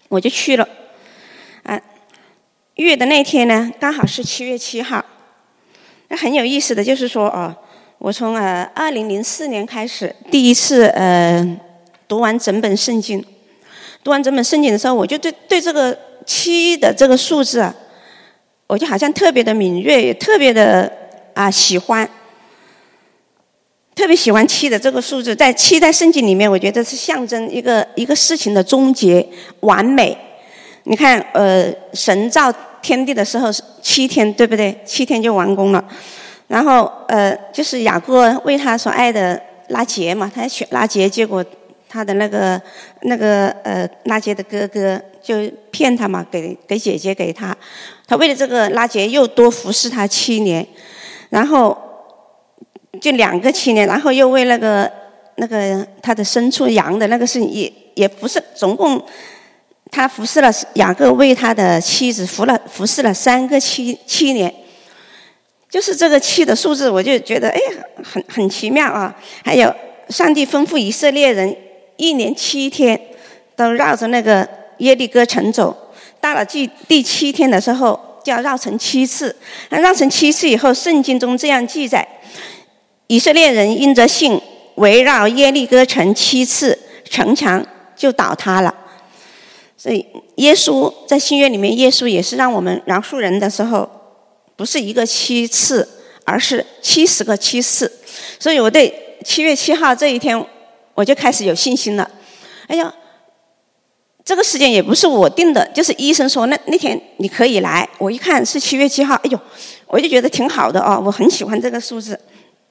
我就去了。预约的那天呢，刚好是7月7号。那很有意思的就是说我从2004年开始第一次读完整本圣经。读完整本圣经的时候，我就对这个7的这个数字啊，我就好像特别的敏锐，也特别的喜欢，特别喜欢7的这个数字。7在圣经里面，我觉得是象征一个事情的终结、完美。你看，神造天地的时候是7天，对不对？7天就完工了。然后就是雅各为他所爱的拉结嘛，他选拉结，结果他的那个拉结的哥哥就骗他嘛，给姐姐给他。他为了这个拉结又多服侍他7年，然后就2个7年，然后又为那个他的牲畜羊的那个事情也服侍，总共他服侍了雅各为他的妻子服侍了3个7年。就是这个7的数字，我就觉得很奇妙啊。还有上帝吩咐以色列人1年7天都绕着那个耶利哥城走，到了第7天的时候就要绕城7次。那绕城7次以后，圣经中这样记载：以色列人因着信围绕耶利哥城7次，城墙就倒塌了。所以耶稣在新约里面，耶稣也是让我们饶恕人的时候，不是一个7次，而是70个7次。所以我对7月7号这一天，我就开始有信心了。这个时间也不是我定的，就是医生说那天你可以来。我一看是7月7号，我就觉得挺好的我很喜欢这个数字。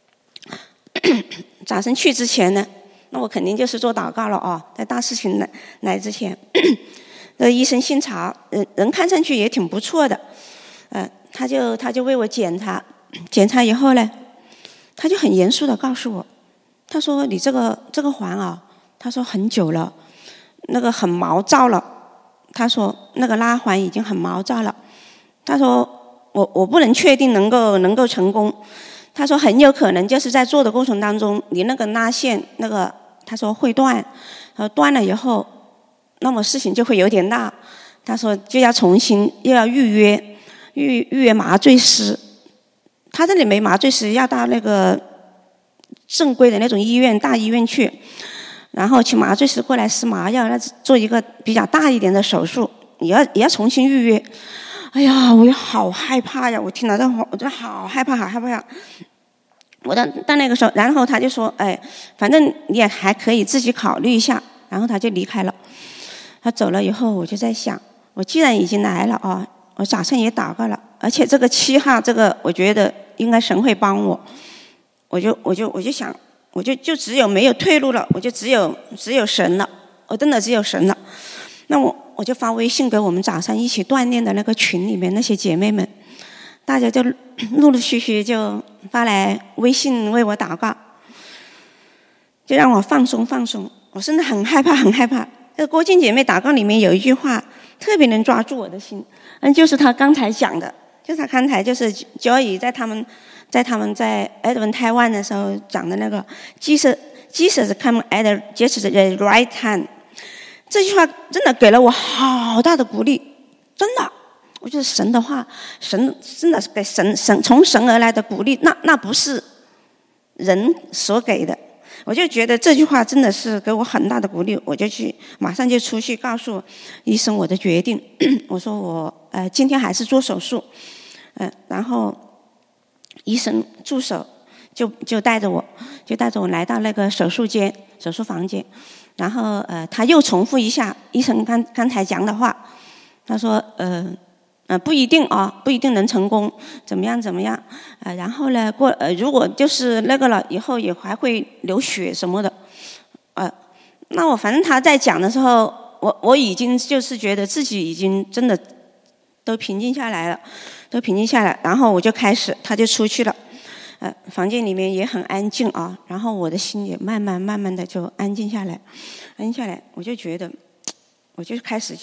早晨去之前呢，那我肯定就是做祷告了在大事情来之前。医生姓曹，人看上去也挺不错的。他就为我检查以后呢，他就很严肃的告诉我，他说你这个环他说很久了，那个很毛躁了。他说那个拉环已经很毛躁了。他说我不能确定能够成功。他说很有可能就是在做的过程当中，你那个拉线他说会断，断了以后，那么事情就会有点大。他说就要重新又要预约麻醉师。他这里没麻醉师，要到那个正规的那种大医院去，然后请麻醉师过来施麻药，做一个比较大一点的手术，也要重新预约。我也好害怕呀！我听到这话，我真的好害怕，好害怕呀！我到那个时候，然后他就说：“反正你也还可以自己考虑一下。”然后他就离开了。他走了以后，我就在想，我既然已经来了我早上也祷告了，而且这个7号我觉得应该神会帮我。我就想，我就只有没有退路了，我就只有神了，我真的只有神了。那我就发微信给我们早上一起锻炼的那个群里面那些姐妹们，大家就陆陆续续就发来微信为我祷告，就让我放松。我真的很害怕。这个郭静姐妹祷告里面有一句话特别能抓住我的心，就是她刚才讲的，就是她刚才就是 Joy 在他们在 Edwin Taiwan 的时候讲的那个 Jesus come at just the right time。这句话真的给了我好大的鼓励，真的，我觉得神的话，神真的是给神从神而来的鼓励，那不是人所给的。我就觉得这句话真的是给我很大的鼓励，我就马上就出去告诉医生我的决定。我说我今天还是做手术，然后医生助手就带着我来到那个手术房间。然后他又重复一下医生刚才讲的话，他说不一定不一定能成功，怎么样然后呢如果就是那个了以后也还会流血什么的。那我反正他在讲的时候，我已经就是觉得自己已经真的都平静下来了，然后他就出去了。房间里面也很安静然后我的心也慢慢的就安静下来，我就觉得，我就开始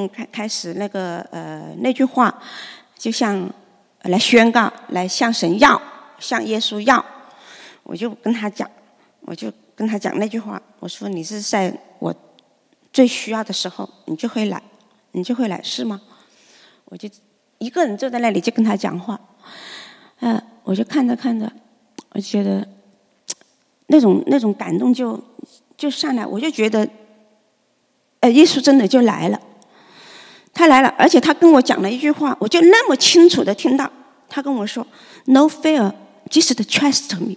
那句话，就像来宣告，来向神要，向耶稣要，我就跟他讲那句话，我说你是在我最需要的时候，你就会来， 你就会来，是吗？我就一个人坐在那里就跟他讲话，我就看着看着，我就觉得那种感动就上来，我就觉得，耶稣真的就来了，他来了，而且他跟我讲了一句话，我就那么清楚的听到，他跟我说 ，No fear, just trust me。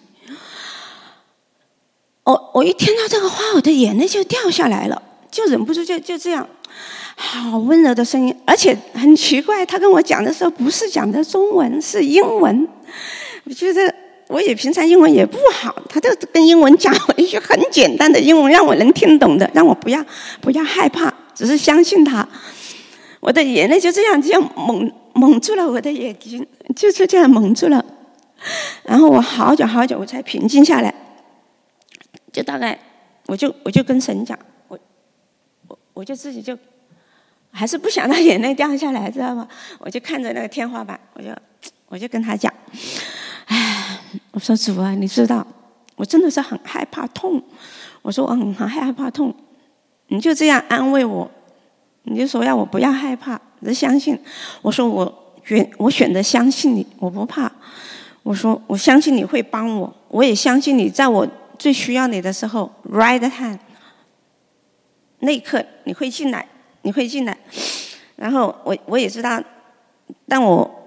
我一听到这个话，我的眼泪就掉下来了，就忍不住就这样，好温柔的声音，而且很奇怪，他跟我讲的时候不是讲的中文，是英文。我觉得我也平常英文也不好，他就跟英文讲一句很简单的英文，让我能听懂的，让我不要害怕，只是相信他。我的眼泪就这样蒙住了我的眼睛，就是这样蒙住了。然后我好久我才平静下来。就大概，我就跟神讲，我就自己就还是不想让眼泪掉下来，知道吗？我就看着那个天花板，我就跟他讲，我说主啊，你知道，我真的是很害怕痛。我说我很害怕痛，你就这样安慰我，你就说要我不要害怕，只是相信。我说我选择相信你，我不怕。我说我相信你会帮我，我也相信你在我最需要你的时候 ，right hand， 那一刻你会进来。然后我也知道，但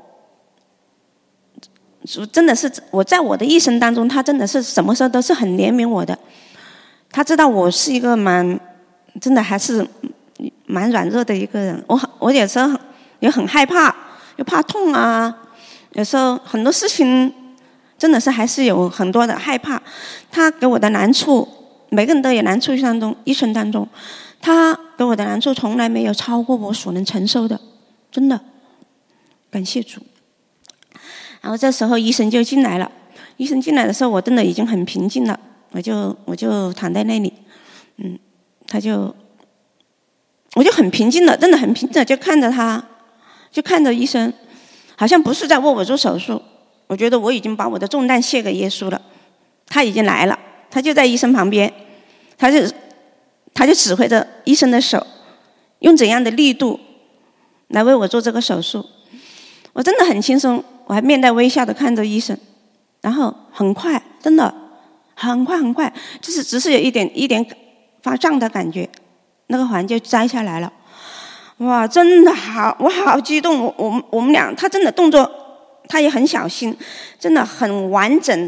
主真的是我在我的一生当中，他真的是什么时候都是很怜悯我的。他知道我是一个真的还是蛮软弱的一个人。我有时候也很害怕，又怕痛啊。有时候很多事情真的是还是有很多的害怕。他给我的难处，每个人都有难处一生当中，他给我的难处从来没有超过我所能承受的，真的，感谢主。然后这时候医生就进来了，医生进来的时候，我真的已经很平静了，我就躺在那里，我就很平静了，真的很平静的就看着他，就看着医生，好像不是在为我做手术。我觉得我已经把我的重担卸给耶稣了，他已经来了，他就在医生旁边，他就指挥着医生的手，用怎样的力度来为我做这个手术。我真的很轻松，我还面带微笑的看着医生，然后很快，真的很快，就是只是有一点发胀的感觉，那个环就摘下来了。哇，真的好，我好激动。我们俩，他真的动作，他也很小心，真的很完整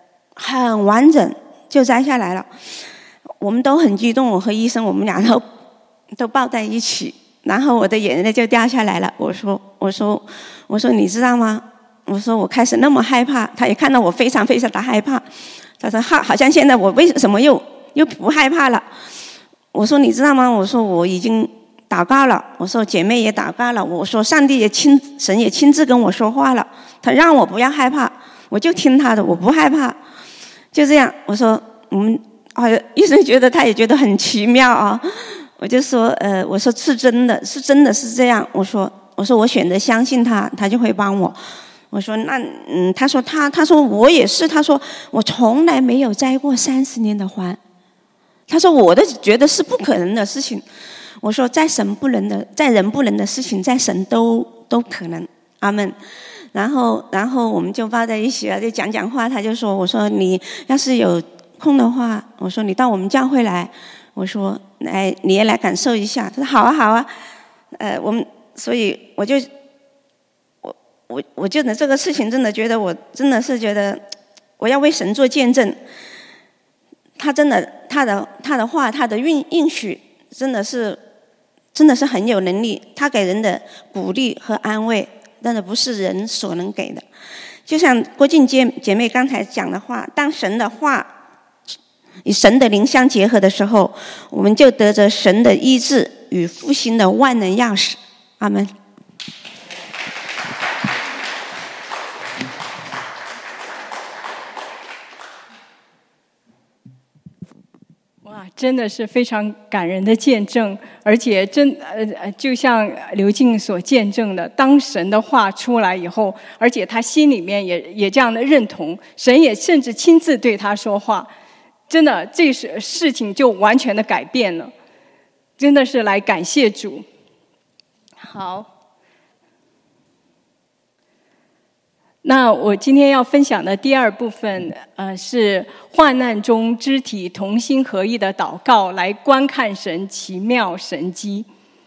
就摘下来了。我们都很激动，我和医生我们俩都抱在一起，然后我的眼泪就掉下来了。我说你知道吗？我说我开始那么害怕，他也看到我非常的害怕。他说好像现在我为什么又不害怕了？我说你知道吗？我说我已经祷告了，我说姐妹也祷告了，我说神也亲自跟我说话了，他让我不要害怕，我就听他的，我不害怕。就这样，我说医生觉得他也觉得很奇妙啊。我就说我说是真的是这样。我说我选择相信他，他就会帮我。我说那他说我也是，他说我从来没有摘过30年的环，他说我都觉得是不可能的事情。我说在人不能的事情，在神都可能，阿们。然后我们就抱在一起了，就讲话。他就说，我说你要是有空的话，我说你到我们教会来，我说你也来感受一下。他说好啊。所以我就这个事情真的觉得，我真的是觉得我要为神做见证。他真的他的话，他的应许真的是很有能力。他给人的鼓励和安慰，真的不是人所能给的。就像郭静姐妹刚才讲的话，当神的话与神的灵相结合的时候，我们就得着神的医治与复兴的万能钥匙。阿们。 哇，真的是非常感人的见证，而且就像刘静所见证的，当神的话出来以后，而且他心里面也这样的认同，神也甚至亲自对他说话，真的这事情就完全的改变了，真的是来感谢主。 好，那我今天要分享的第二部分，是患难中肢体同心合意的祷告，来观看神奇妙神迹。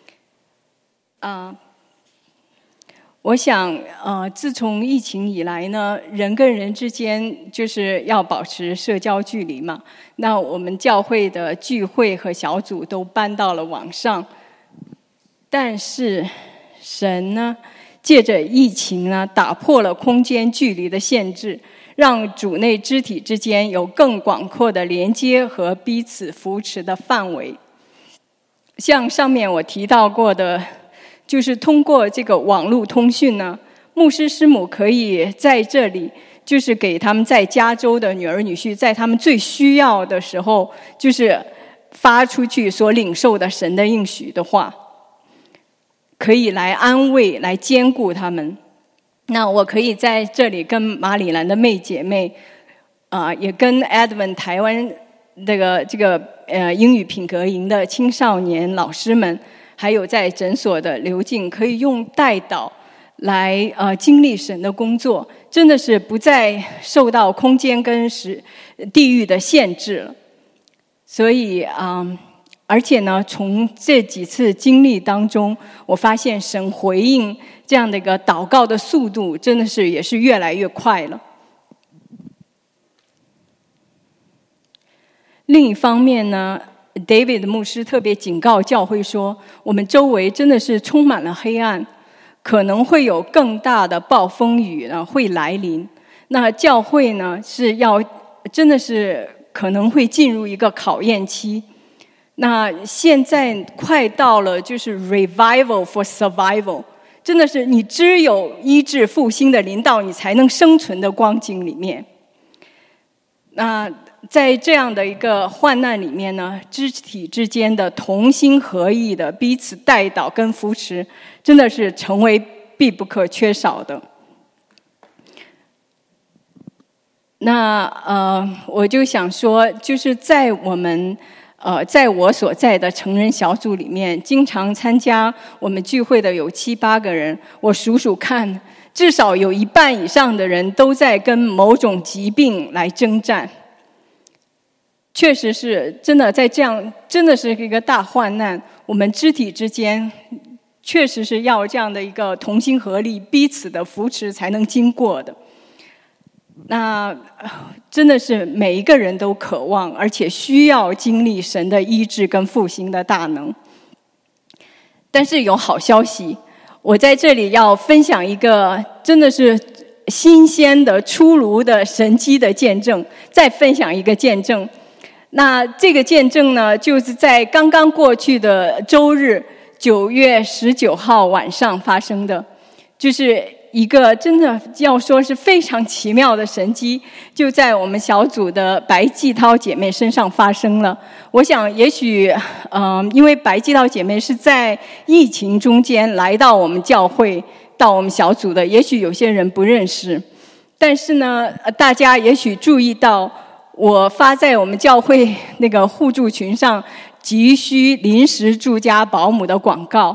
我想，自从疫情以来呢，人跟人之间就是要保持社交距离嘛。那我们教会的聚会和小组都搬到了网上，但是神呢，借着疫情呢，打破了空间距离的限制，让主内肢体之间有更广阔的连接和彼此扶持的范围。像上面我提到过的，就是通过这个网络通讯呢，牧师师母可以在这里，就是给他们在加州的女儿女婿，在他们最需要的时候，就是发出去所领受的神的应许的话，可以来安慰、来兼顾他们。那我可以在这里跟马里兰的妹姐妹，也跟 Advent 台湾这个英语品格营的青少年老师们，还有在诊所的刘静，可以用代祷来经历神的工作，真的是不再受到空间跟地域的限制了。所以而且呢，从这几次经历当中，我发现神回应这样的一个祷告的速度，真的是也是越来越快了。另一方面呢，David 牧师特别警告教会说，我们周围真的是充满了黑暗，可能会有更大的暴风雨呢会来临。那教会呢是要真的是可能会进入一个考验期。那现在快到了就是 revival for survival， 真的是你只有医治复兴的临到，你才能生存的光景里面。那在这样的一个患难里面呢，肢体之间的同心合意的彼此代祷跟扶持，真的是成为必不可缺少的。那我就想说，就是在我所在的成人小组里面，经常参加我们聚会的有7、8个人，我数数看，至少有1半以上的人都在跟某种疾病来征战。确实是真的，在这样真的是一个大患难，我们肢体之间确实是要这样的一个同心合力，彼此的扶持才能经过的。那真的是每一个人都渴望，而且需要经历神的医治跟复兴的大能。但是有好消息，我在这里要分享一个真的是新鲜的出炉的神迹的见证，再分享一个见证。那这个见证呢，就是在刚刚过去的周日9月19号晚上发生的，就是一个真的要说是非常奇妙的神迹，就在我们小组的白季涛姐妹身上发生了。我想也许因为白季涛姐妹是在疫情中间来到我们教会到我们小组的，也许有些人不认识，但是呢大家也许注意到我发在我们教会那个互助群上急需临时住家保姆的广告。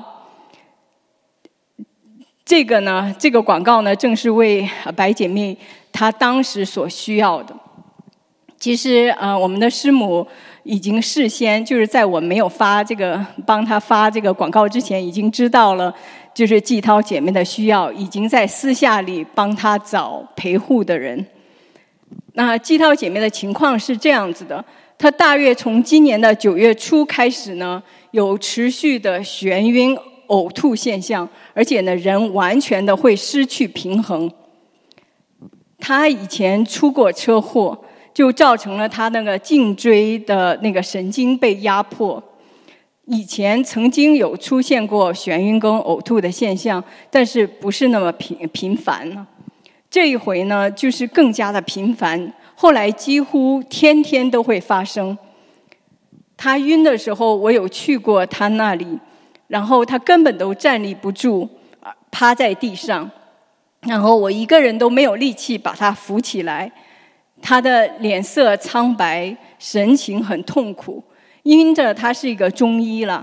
这个广告呢，正是为白姐妹她当时所需要的。其实我们的师母已经事先就是在我没有帮她发这个广告之前，已经知道了就是季涛姐妹的需要，已经在私下里帮她找陪护的人。那季涛姐妹的情况是这样子的，她大约从今年的9月初开始呢，有持续的眩晕、呕吐现象，而且呢，人完全的会失去平衡。她以前出过车祸，就造成了她那个颈椎的那个神经被压迫。以前曾经有出现过眩晕跟呕吐的现象，但是不是那么频繁呢？这一回呢，就是更加的频繁，后来几乎天天都会发生。他晕的时候，我有去过他那里，然后他根本都站立不住，趴在地上，然后我一个人都没有力气把他扶起来。他的脸色苍白，神情很痛苦，因着他是一个中医了，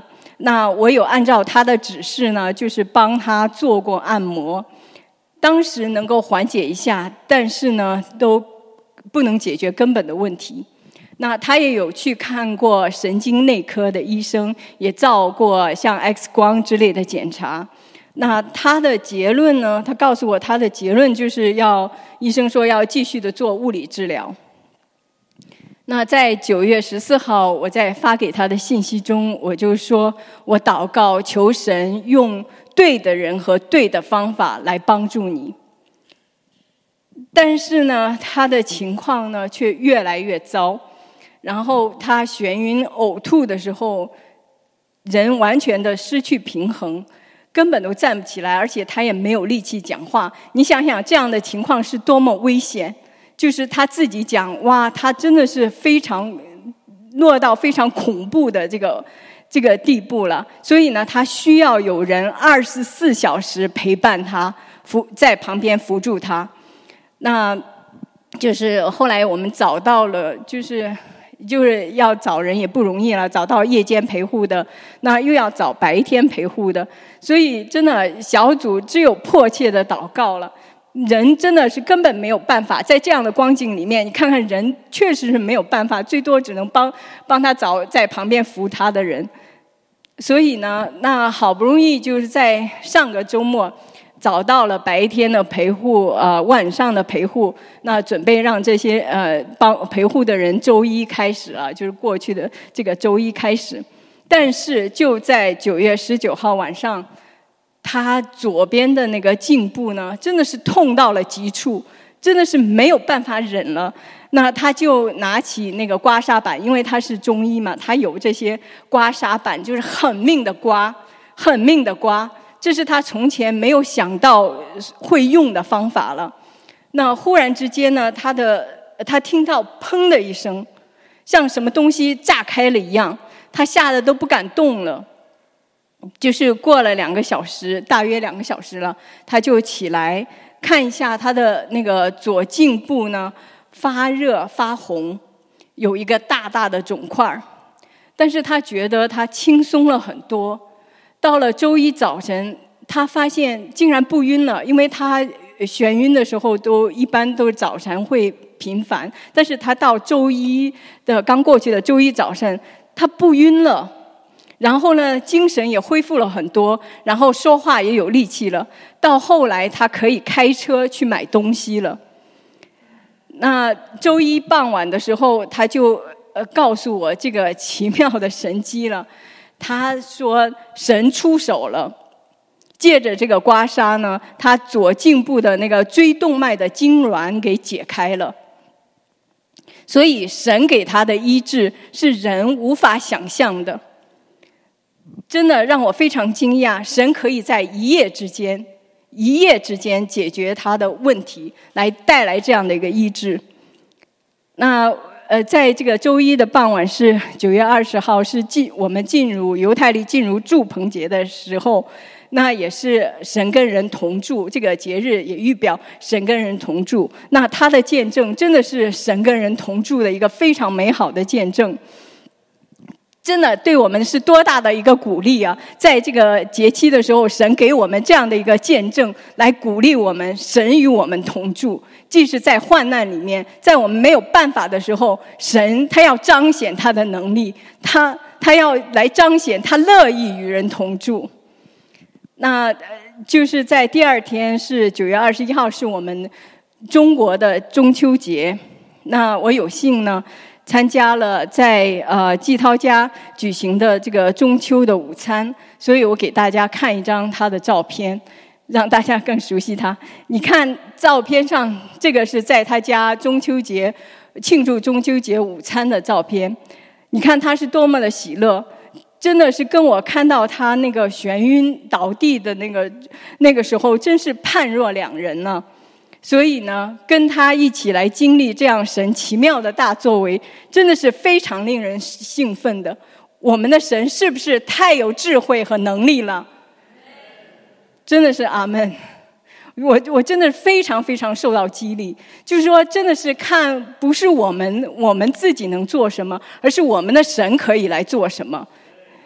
那我有按照他的指示呢，就是帮他做过按摩，当时能够缓解一下，但是呢都不能解决根本的问题。那他也有去看过神经内科的医生，也照过像 X 光之类的检查。那他的结论呢，他告诉我他的结论就是医生说要继续的做物理治疗。那在9月14号我在发给他的信息中，我就说我祷告求神用对的人和对的方法来帮助你。但是呢他的情况呢却越来越糟，然后他眩晕呕吐的时候，人完全的失去平衡，根本都站不起来，而且他也没有力气讲话。你想想这样的情况是多么危险，就是他自己讲，哇，他真的是非常落到非常恐怖的这个地步了。所以呢他需要有人24小时陪伴他，在旁边扶住他。那就是后来我们找到了，就是要找人也不容易了，找到夜间陪护的，那又要找白天陪护的，所以真的小组只有迫切的祷告了。人真的是根本没有办法，在这样的光景里面，你看看人确实是没有办法，最多只能帮他找在旁边扶他的人。所以呢，那好不容易就是在上个周末找到了白天的陪护，晚上的陪护，那准备让这些帮陪护的人周一开始啊，就是过去的这个周一开始。但是就在9月19号晚上，他左边的那个颈部呢，真的是痛到了极处，真的是没有办法忍了。那他就拿起那个刮痧板，因为他是中医嘛，他有这些刮痧板，就是狠命的刮，狠命的刮。这是他从前没有想到会用的方法了。那忽然之间呢，他听到砰的一声，像什么东西炸开了一样，他吓得都不敢动了。就是过了2个小时，大约2个小时了，他就起来看一下他的那个左颈部呢，发热发红，有一个大大的肿块，但是他觉得他轻松了很多。到了周一早晨，他发现竟然不晕了，因为他眩晕的时候一般都是早晨会频繁，但是他到周一的刚过去的周一早晨，他不晕了，然后呢精神也恢复了很多，然后说话也有力气了。到后来他可以开车去买东西了。那周一傍晚的时候，他就告诉我这个奇妙的神迹了。他说神出手了，借着这个刮痧呢，他左颈部的那个椎动脉的痉挛给解开了。所以神给他的医治是人无法想象的，真的让我非常惊讶。神可以在一夜之间解决他的问题，来带来这样的一个医治。那在这个周一的傍晚是9月20号，是我们犹太历进入住棚节的时候，那也是神跟人同住，这个节日也预表神跟人同住。那他的见证真的是神跟人同住的一个非常美好的见证，真的对我们是多大的一个鼓励啊！在这个节期的时候，神给我们这样的一个见证，来鼓励我们，神与我们同住。即使在患难里面，在我们没有办法的时候，神他要彰显他的能力，他要来彰显他乐意与人同住。那就是在第二天是9月21号，是我们中国的中秋节。那我有幸呢参加了在季涛家举行的这个中秋的午餐，所以我给大家看一张他的照片，让大家更熟悉他。你看照片上，这个是在他家庆祝中秋节午餐的照片。你看他是多么的喜乐，真的是跟我看到他那个眩晕倒地的那个时候，真是判若两人呢。所以呢，跟他一起来经历这样神奇妙的大作为，真的是非常令人兴奋的。我们的神是不是太有智慧和能力了？真的是阿们。我真的非常非常受到激励，就是说真的是看不是我们自己能做什么，而是我们的神可以来做什么。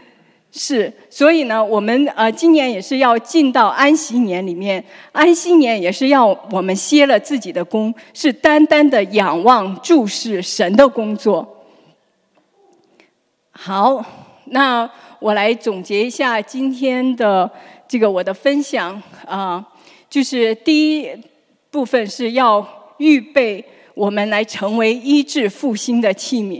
是，所以呢，我们今年也是要进到安息年里面，安息年也是要我们歇了自己的工，是单单的仰望注视神的工作。好，那我来总结一下今天的这个我的分享就是第一部分是要预备我们来成为医治复兴的器皿。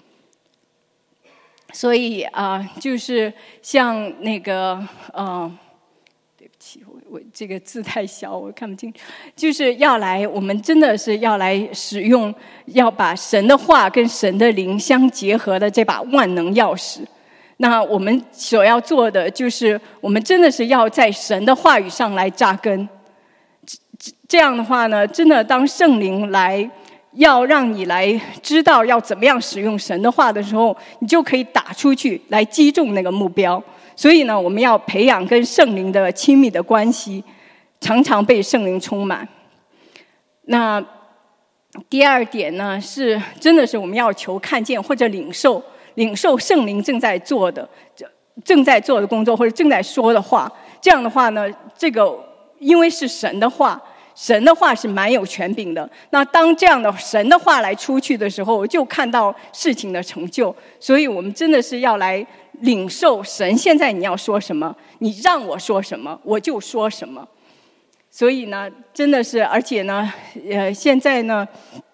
所以就是像那个对不起，我这个字太小，我看不清。就是要来，我们真的是要来使用，要把神的话跟神的灵相结合的这把万能钥匙。那我们所要做的就是，我们真的是要在神的话语上来扎根。这样的话呢，真的当圣灵来要让你来知道要怎么样使用神的话的时候，你就可以打出去来击中那个目标。所以呢，我们要培养跟圣灵的亲密的关系，常常被圣灵充满。那第二点呢，是真的是我们要求看见或者领受圣灵正在做的工作，或者正在说的话。这样的话呢，这个因为是神的话是蛮有权柄的。那当这样的神的话来出去的时候，就看到事情的成就。所以我们真的是要来领受神现在你要说什么，你让我说什么我就说什么。所以呢，真的是，而且呢现在呢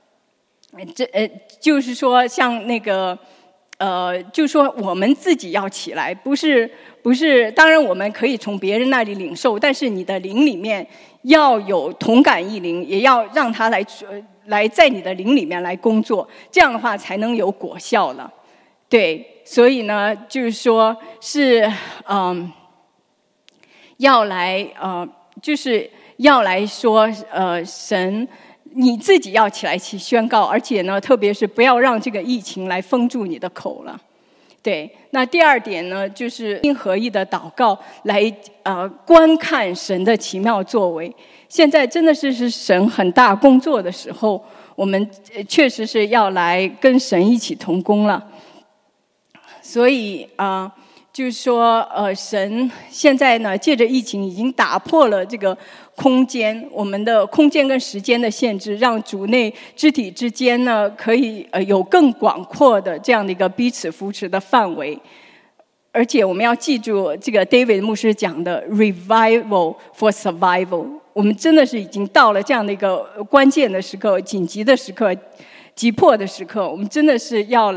就是说像那个就是说我们自己要起来，不是当然我们可以从别人那里领受，但是你的灵里面要有同感异灵，也要让他来在你的灵里面来工作，这样的话才能有果效了。对，所以呢就是说是要来就是要来说神你自己要起来去宣告，而且呢特别是不要让这个疫情来封住你的口了。对，那第二点呢，就是心合意的祷告来观看神的奇妙作为。现在真的是神很大工作的时候，我们确实是要来跟神一起同工了。所以就是说神现在呢借着疫情已经打破了这个空间，我们的空间跟时间的限制，让主内肢体之间呢可以有更广阔的这样的一个彼此扶持的范围。而且我们要记住这个 David 牧师讲的 Revival for Survival， 我们真的是已经到了这样的一个关键的时刻、紧急的时刻、急迫的时刻，我们真的是要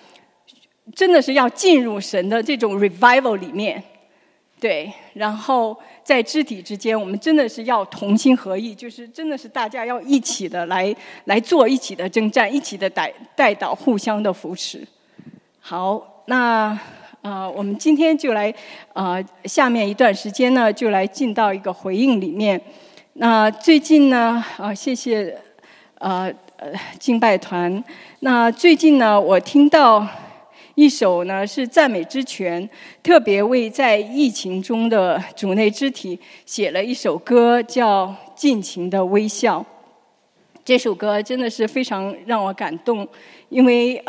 进入神的这种 revival 里面。对，然后在肢体之间我们真的是要同心合意，就是真的是大家要一起的来做一起的征战，一起的带导，互相的扶持。好，那我们今天就来下面一段时间呢就来进到一个回应里面。那最近呢谢谢敬拜团。那最近呢我听到一首呢是赞美之泉特别为在疫情中的主内肢体写了一首歌，叫《尽情的微笑》。这首歌真的是非常让我感动，因为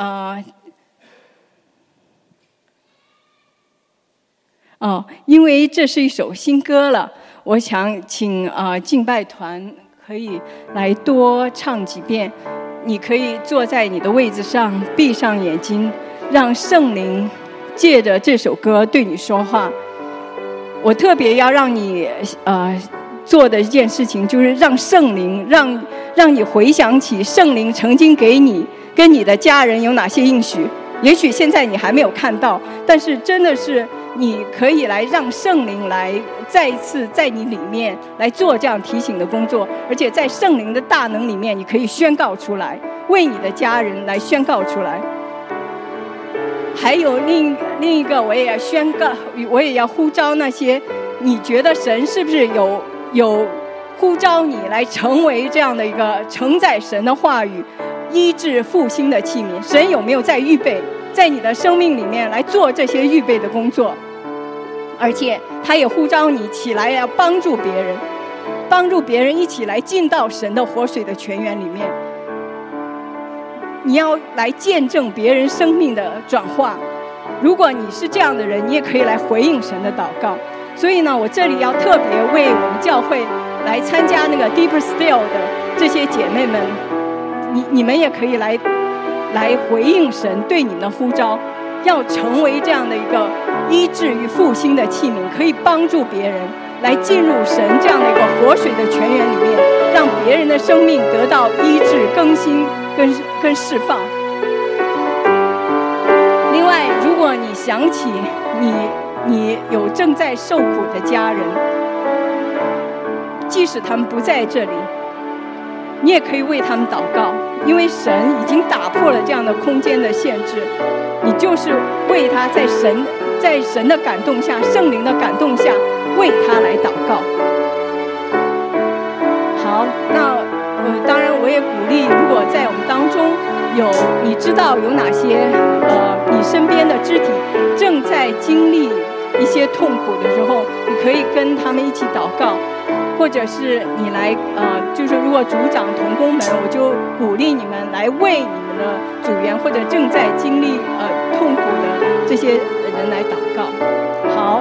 因为这是一首新歌了，我想请敬拜团可以来多唱几遍。你可以坐在你的位子上，闭上眼睛，让圣灵借着这首歌对你说话。我特别要让你做的一件事情，就是让圣灵让你回想起圣灵曾经给你跟你的家人有哪些应许。也许现在你还没有看到，但是真的是你可以来让圣灵来再一次在你里面来做这样提醒的工作，而且在圣灵的大能里面，你可以宣告出来，为你的家人来宣告出来。还有另一个，我也要宣告，我也要呼召那些你觉得神是不是有呼召你来成为这样的一个承载神的话语、医治复兴的器皿？神有没有在预备，在你的生命里面来做这些预备的工作？而且他也呼召你起来，要帮助别人一起来进到神的活水的泉源里面。你要来见证别人生命的转化， 如果你是这样的人，你也可以来回应神的祷告。所以呢，我这里要特别为我们教会来参加那个 Deeper Still 的这些姐妹们，你们也可以来回应神对你们的呼召，要成为这样的一个医治与复兴的器皿，可以帮助别人来进入神这样的一个活水的泉源里面，让别人的生命得到医治、更新跟释放。另外，如果你想起你有正在受苦的家人，即使他们不在这里，你也可以为他们祷告，因为神已经打破了这样的空间的限制，你就是为他在神的感动下，圣灵的感动下，为他来祷告。好，那当然我也鼓励，如果在我们当中你知道有哪些你身边的肢体正在经历一些痛苦的时候，你可以跟他们一起祷告，或者是你来就是如果组长同工们，我就鼓励你们来为你们的组员或者正在经历痛苦的这些人来祷告。好。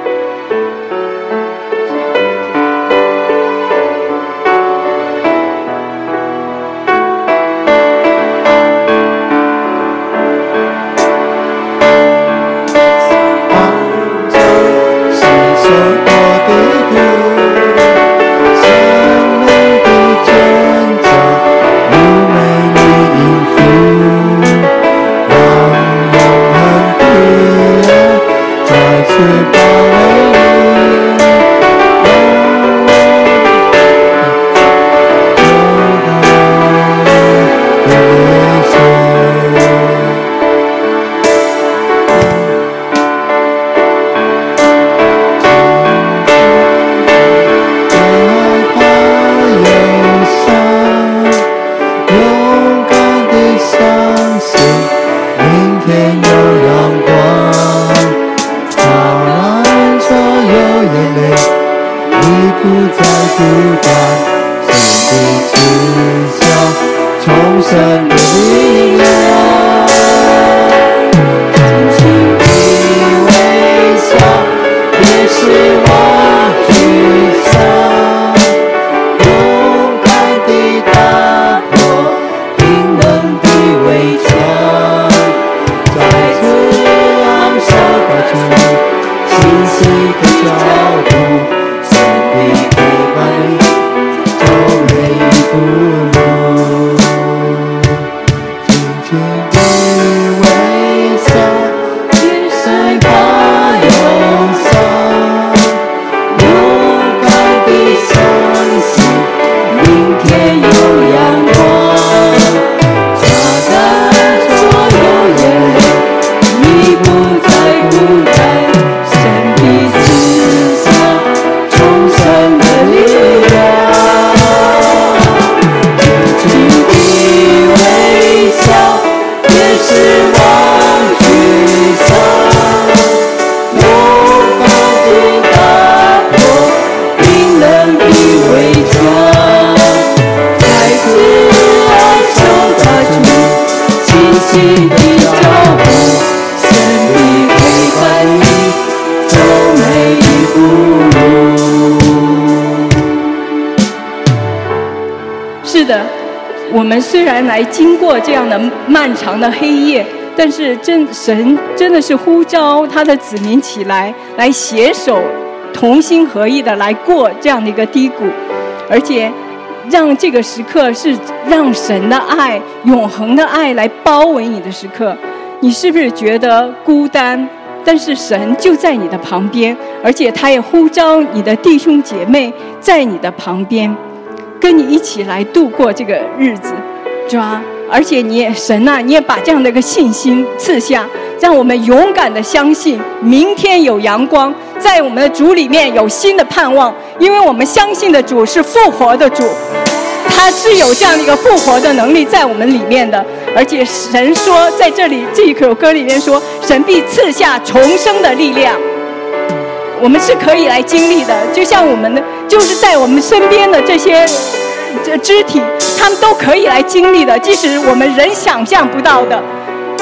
我们虽然来经过这样的漫长的黑夜，但是神真的是呼召他的子民起来，来携手同心合意的来过这样的一个低谷，而且让这个时刻是让神的爱、永恒的爱来包围你的时刻。你是不是觉得孤单？但是神就在你的旁边，而且他也呼召你的弟兄姐妹在你的旁边，跟你一起来度过这个日子，是吧？而且神啊，你也把这样的一个信心赐下，让我们勇敢的相信明天有阳光，在我们的主里面有新的盼望，因为我们相信的主是复活的主，他是有这样的一个复活的能力在我们里面的。而且神说，在这里这一首歌里面说，神必赐下重生的力量，我们是可以来经历的。就像我们的，就是在我们身边的这些肢体，他们都可以来经历的，即使我们人想象不到的。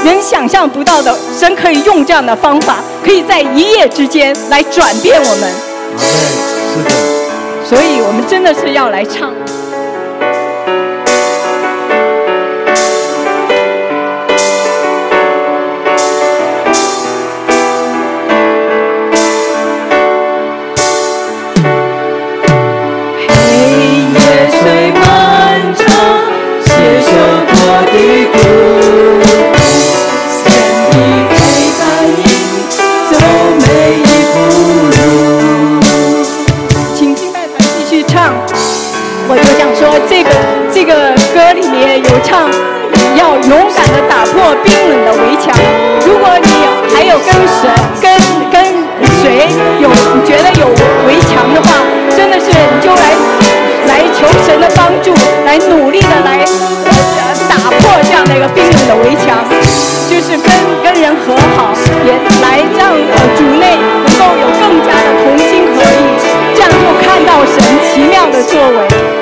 人想象不到的，神可以用这样的方法，可以在一夜之间来转变我们。 是的。 所以我们真的是要来唱。这个歌里面有唱，要勇敢地打破冰冷的围墙。如果你还有跟谁你觉得有围墙的话，真的是你就来求神的帮助，来努力的来打破这样的一个冰冷的围墙，就是跟人和好，也来让主内能够有更加的同心合意，这样就看到神奇妙的作为。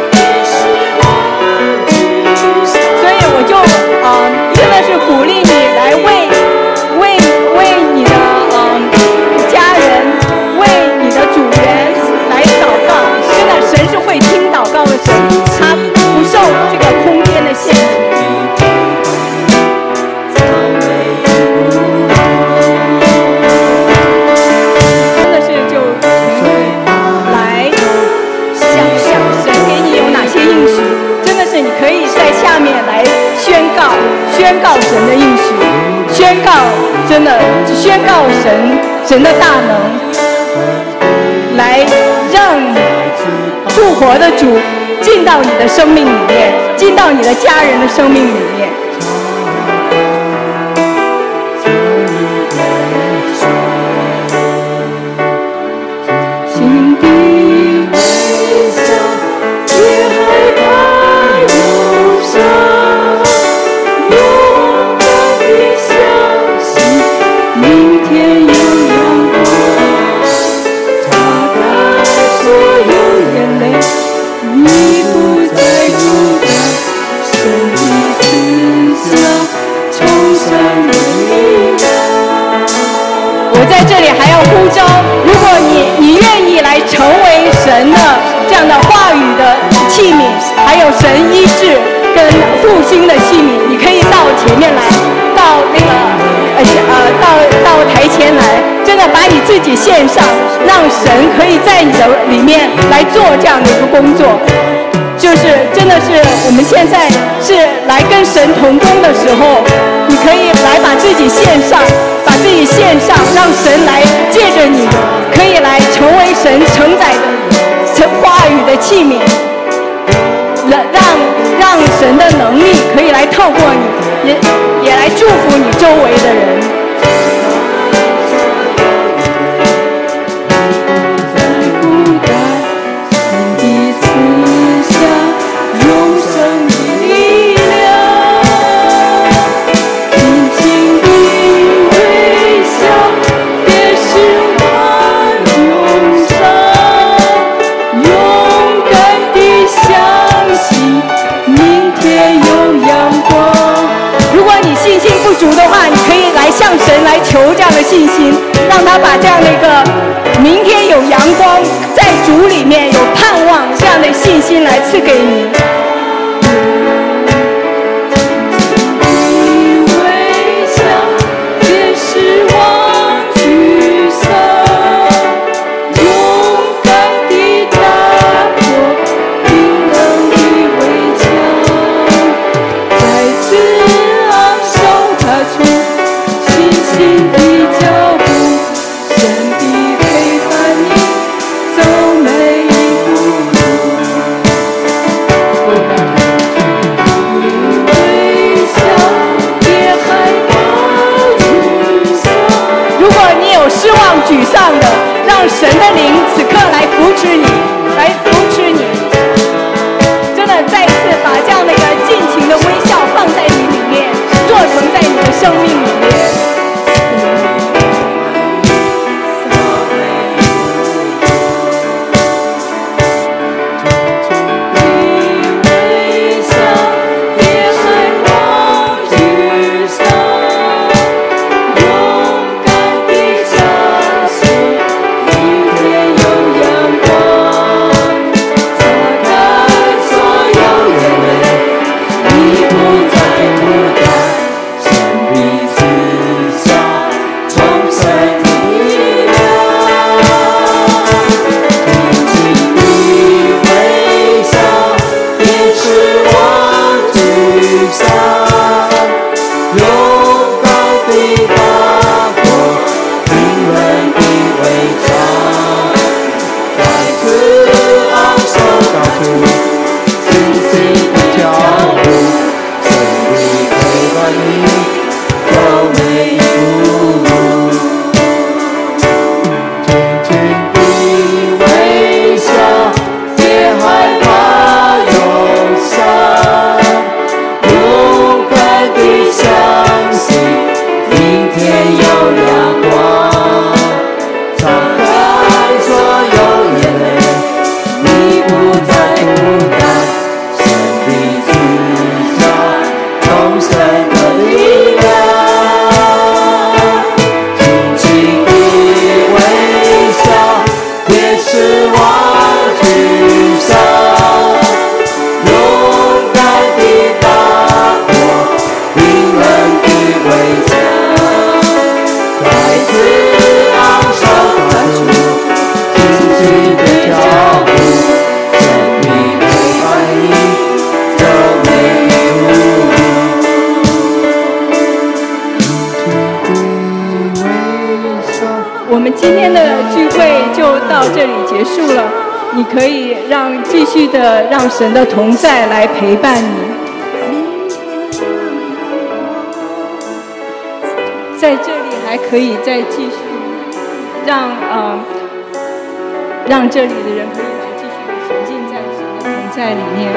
我就真的是鼓励你来为你的家人，为你的组员来祷告。真的，神是会听祷告的神，他不受这个空间的限制。真的是就来想象神给你有哪些应许，真的是你可以在下面来宣告神的应许，宣告神的大能，来让复活的主进到你的生命里面，进到你的家人的生命里面。请你微笑，别害怕忧伤。我在这里还要呼召，如果你愿意来成为神的这样的话语的器皿，还有神医治跟复兴的器皿，你可以到前面来，到那个到台前来，真的把你自己献上，让神可以在你的里面来做这样的一个工作。就是真的是我们现在是来跟神同工的时候，你可以来把自己献上，让神来借着你，可以来成为神承载的话语的器皿，让神的能力可以来透过你，也来祝福你周围的人。向神来求这样的信心，让他把这样的一个明天有阳光，在主里面有盼望这样的信心来赐给你。失望沮丧的，让神的灵此刻来扶持你，真的再次把这样的一个尽情的微笑放在你里面，做成在你的生命里面。 们今天的聚会就到这里结束了。你可以继续的让神的同在来陪伴你。在这里还可以再继续让这里的人可以来继续的沉浸在神的同在里面。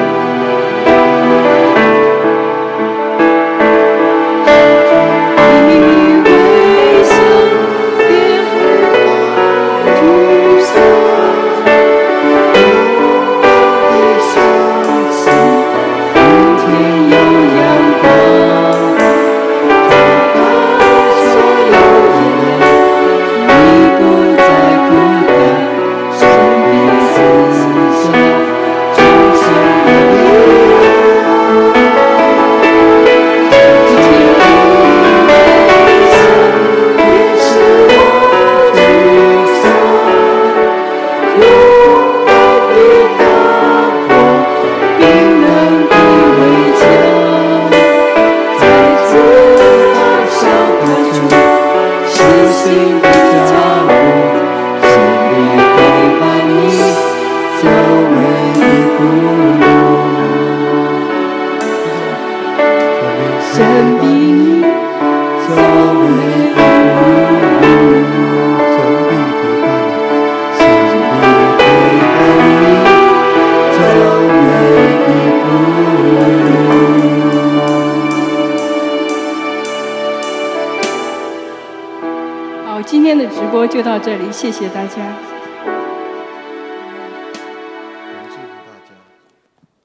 好，今天的直播就到这里，谢谢大家。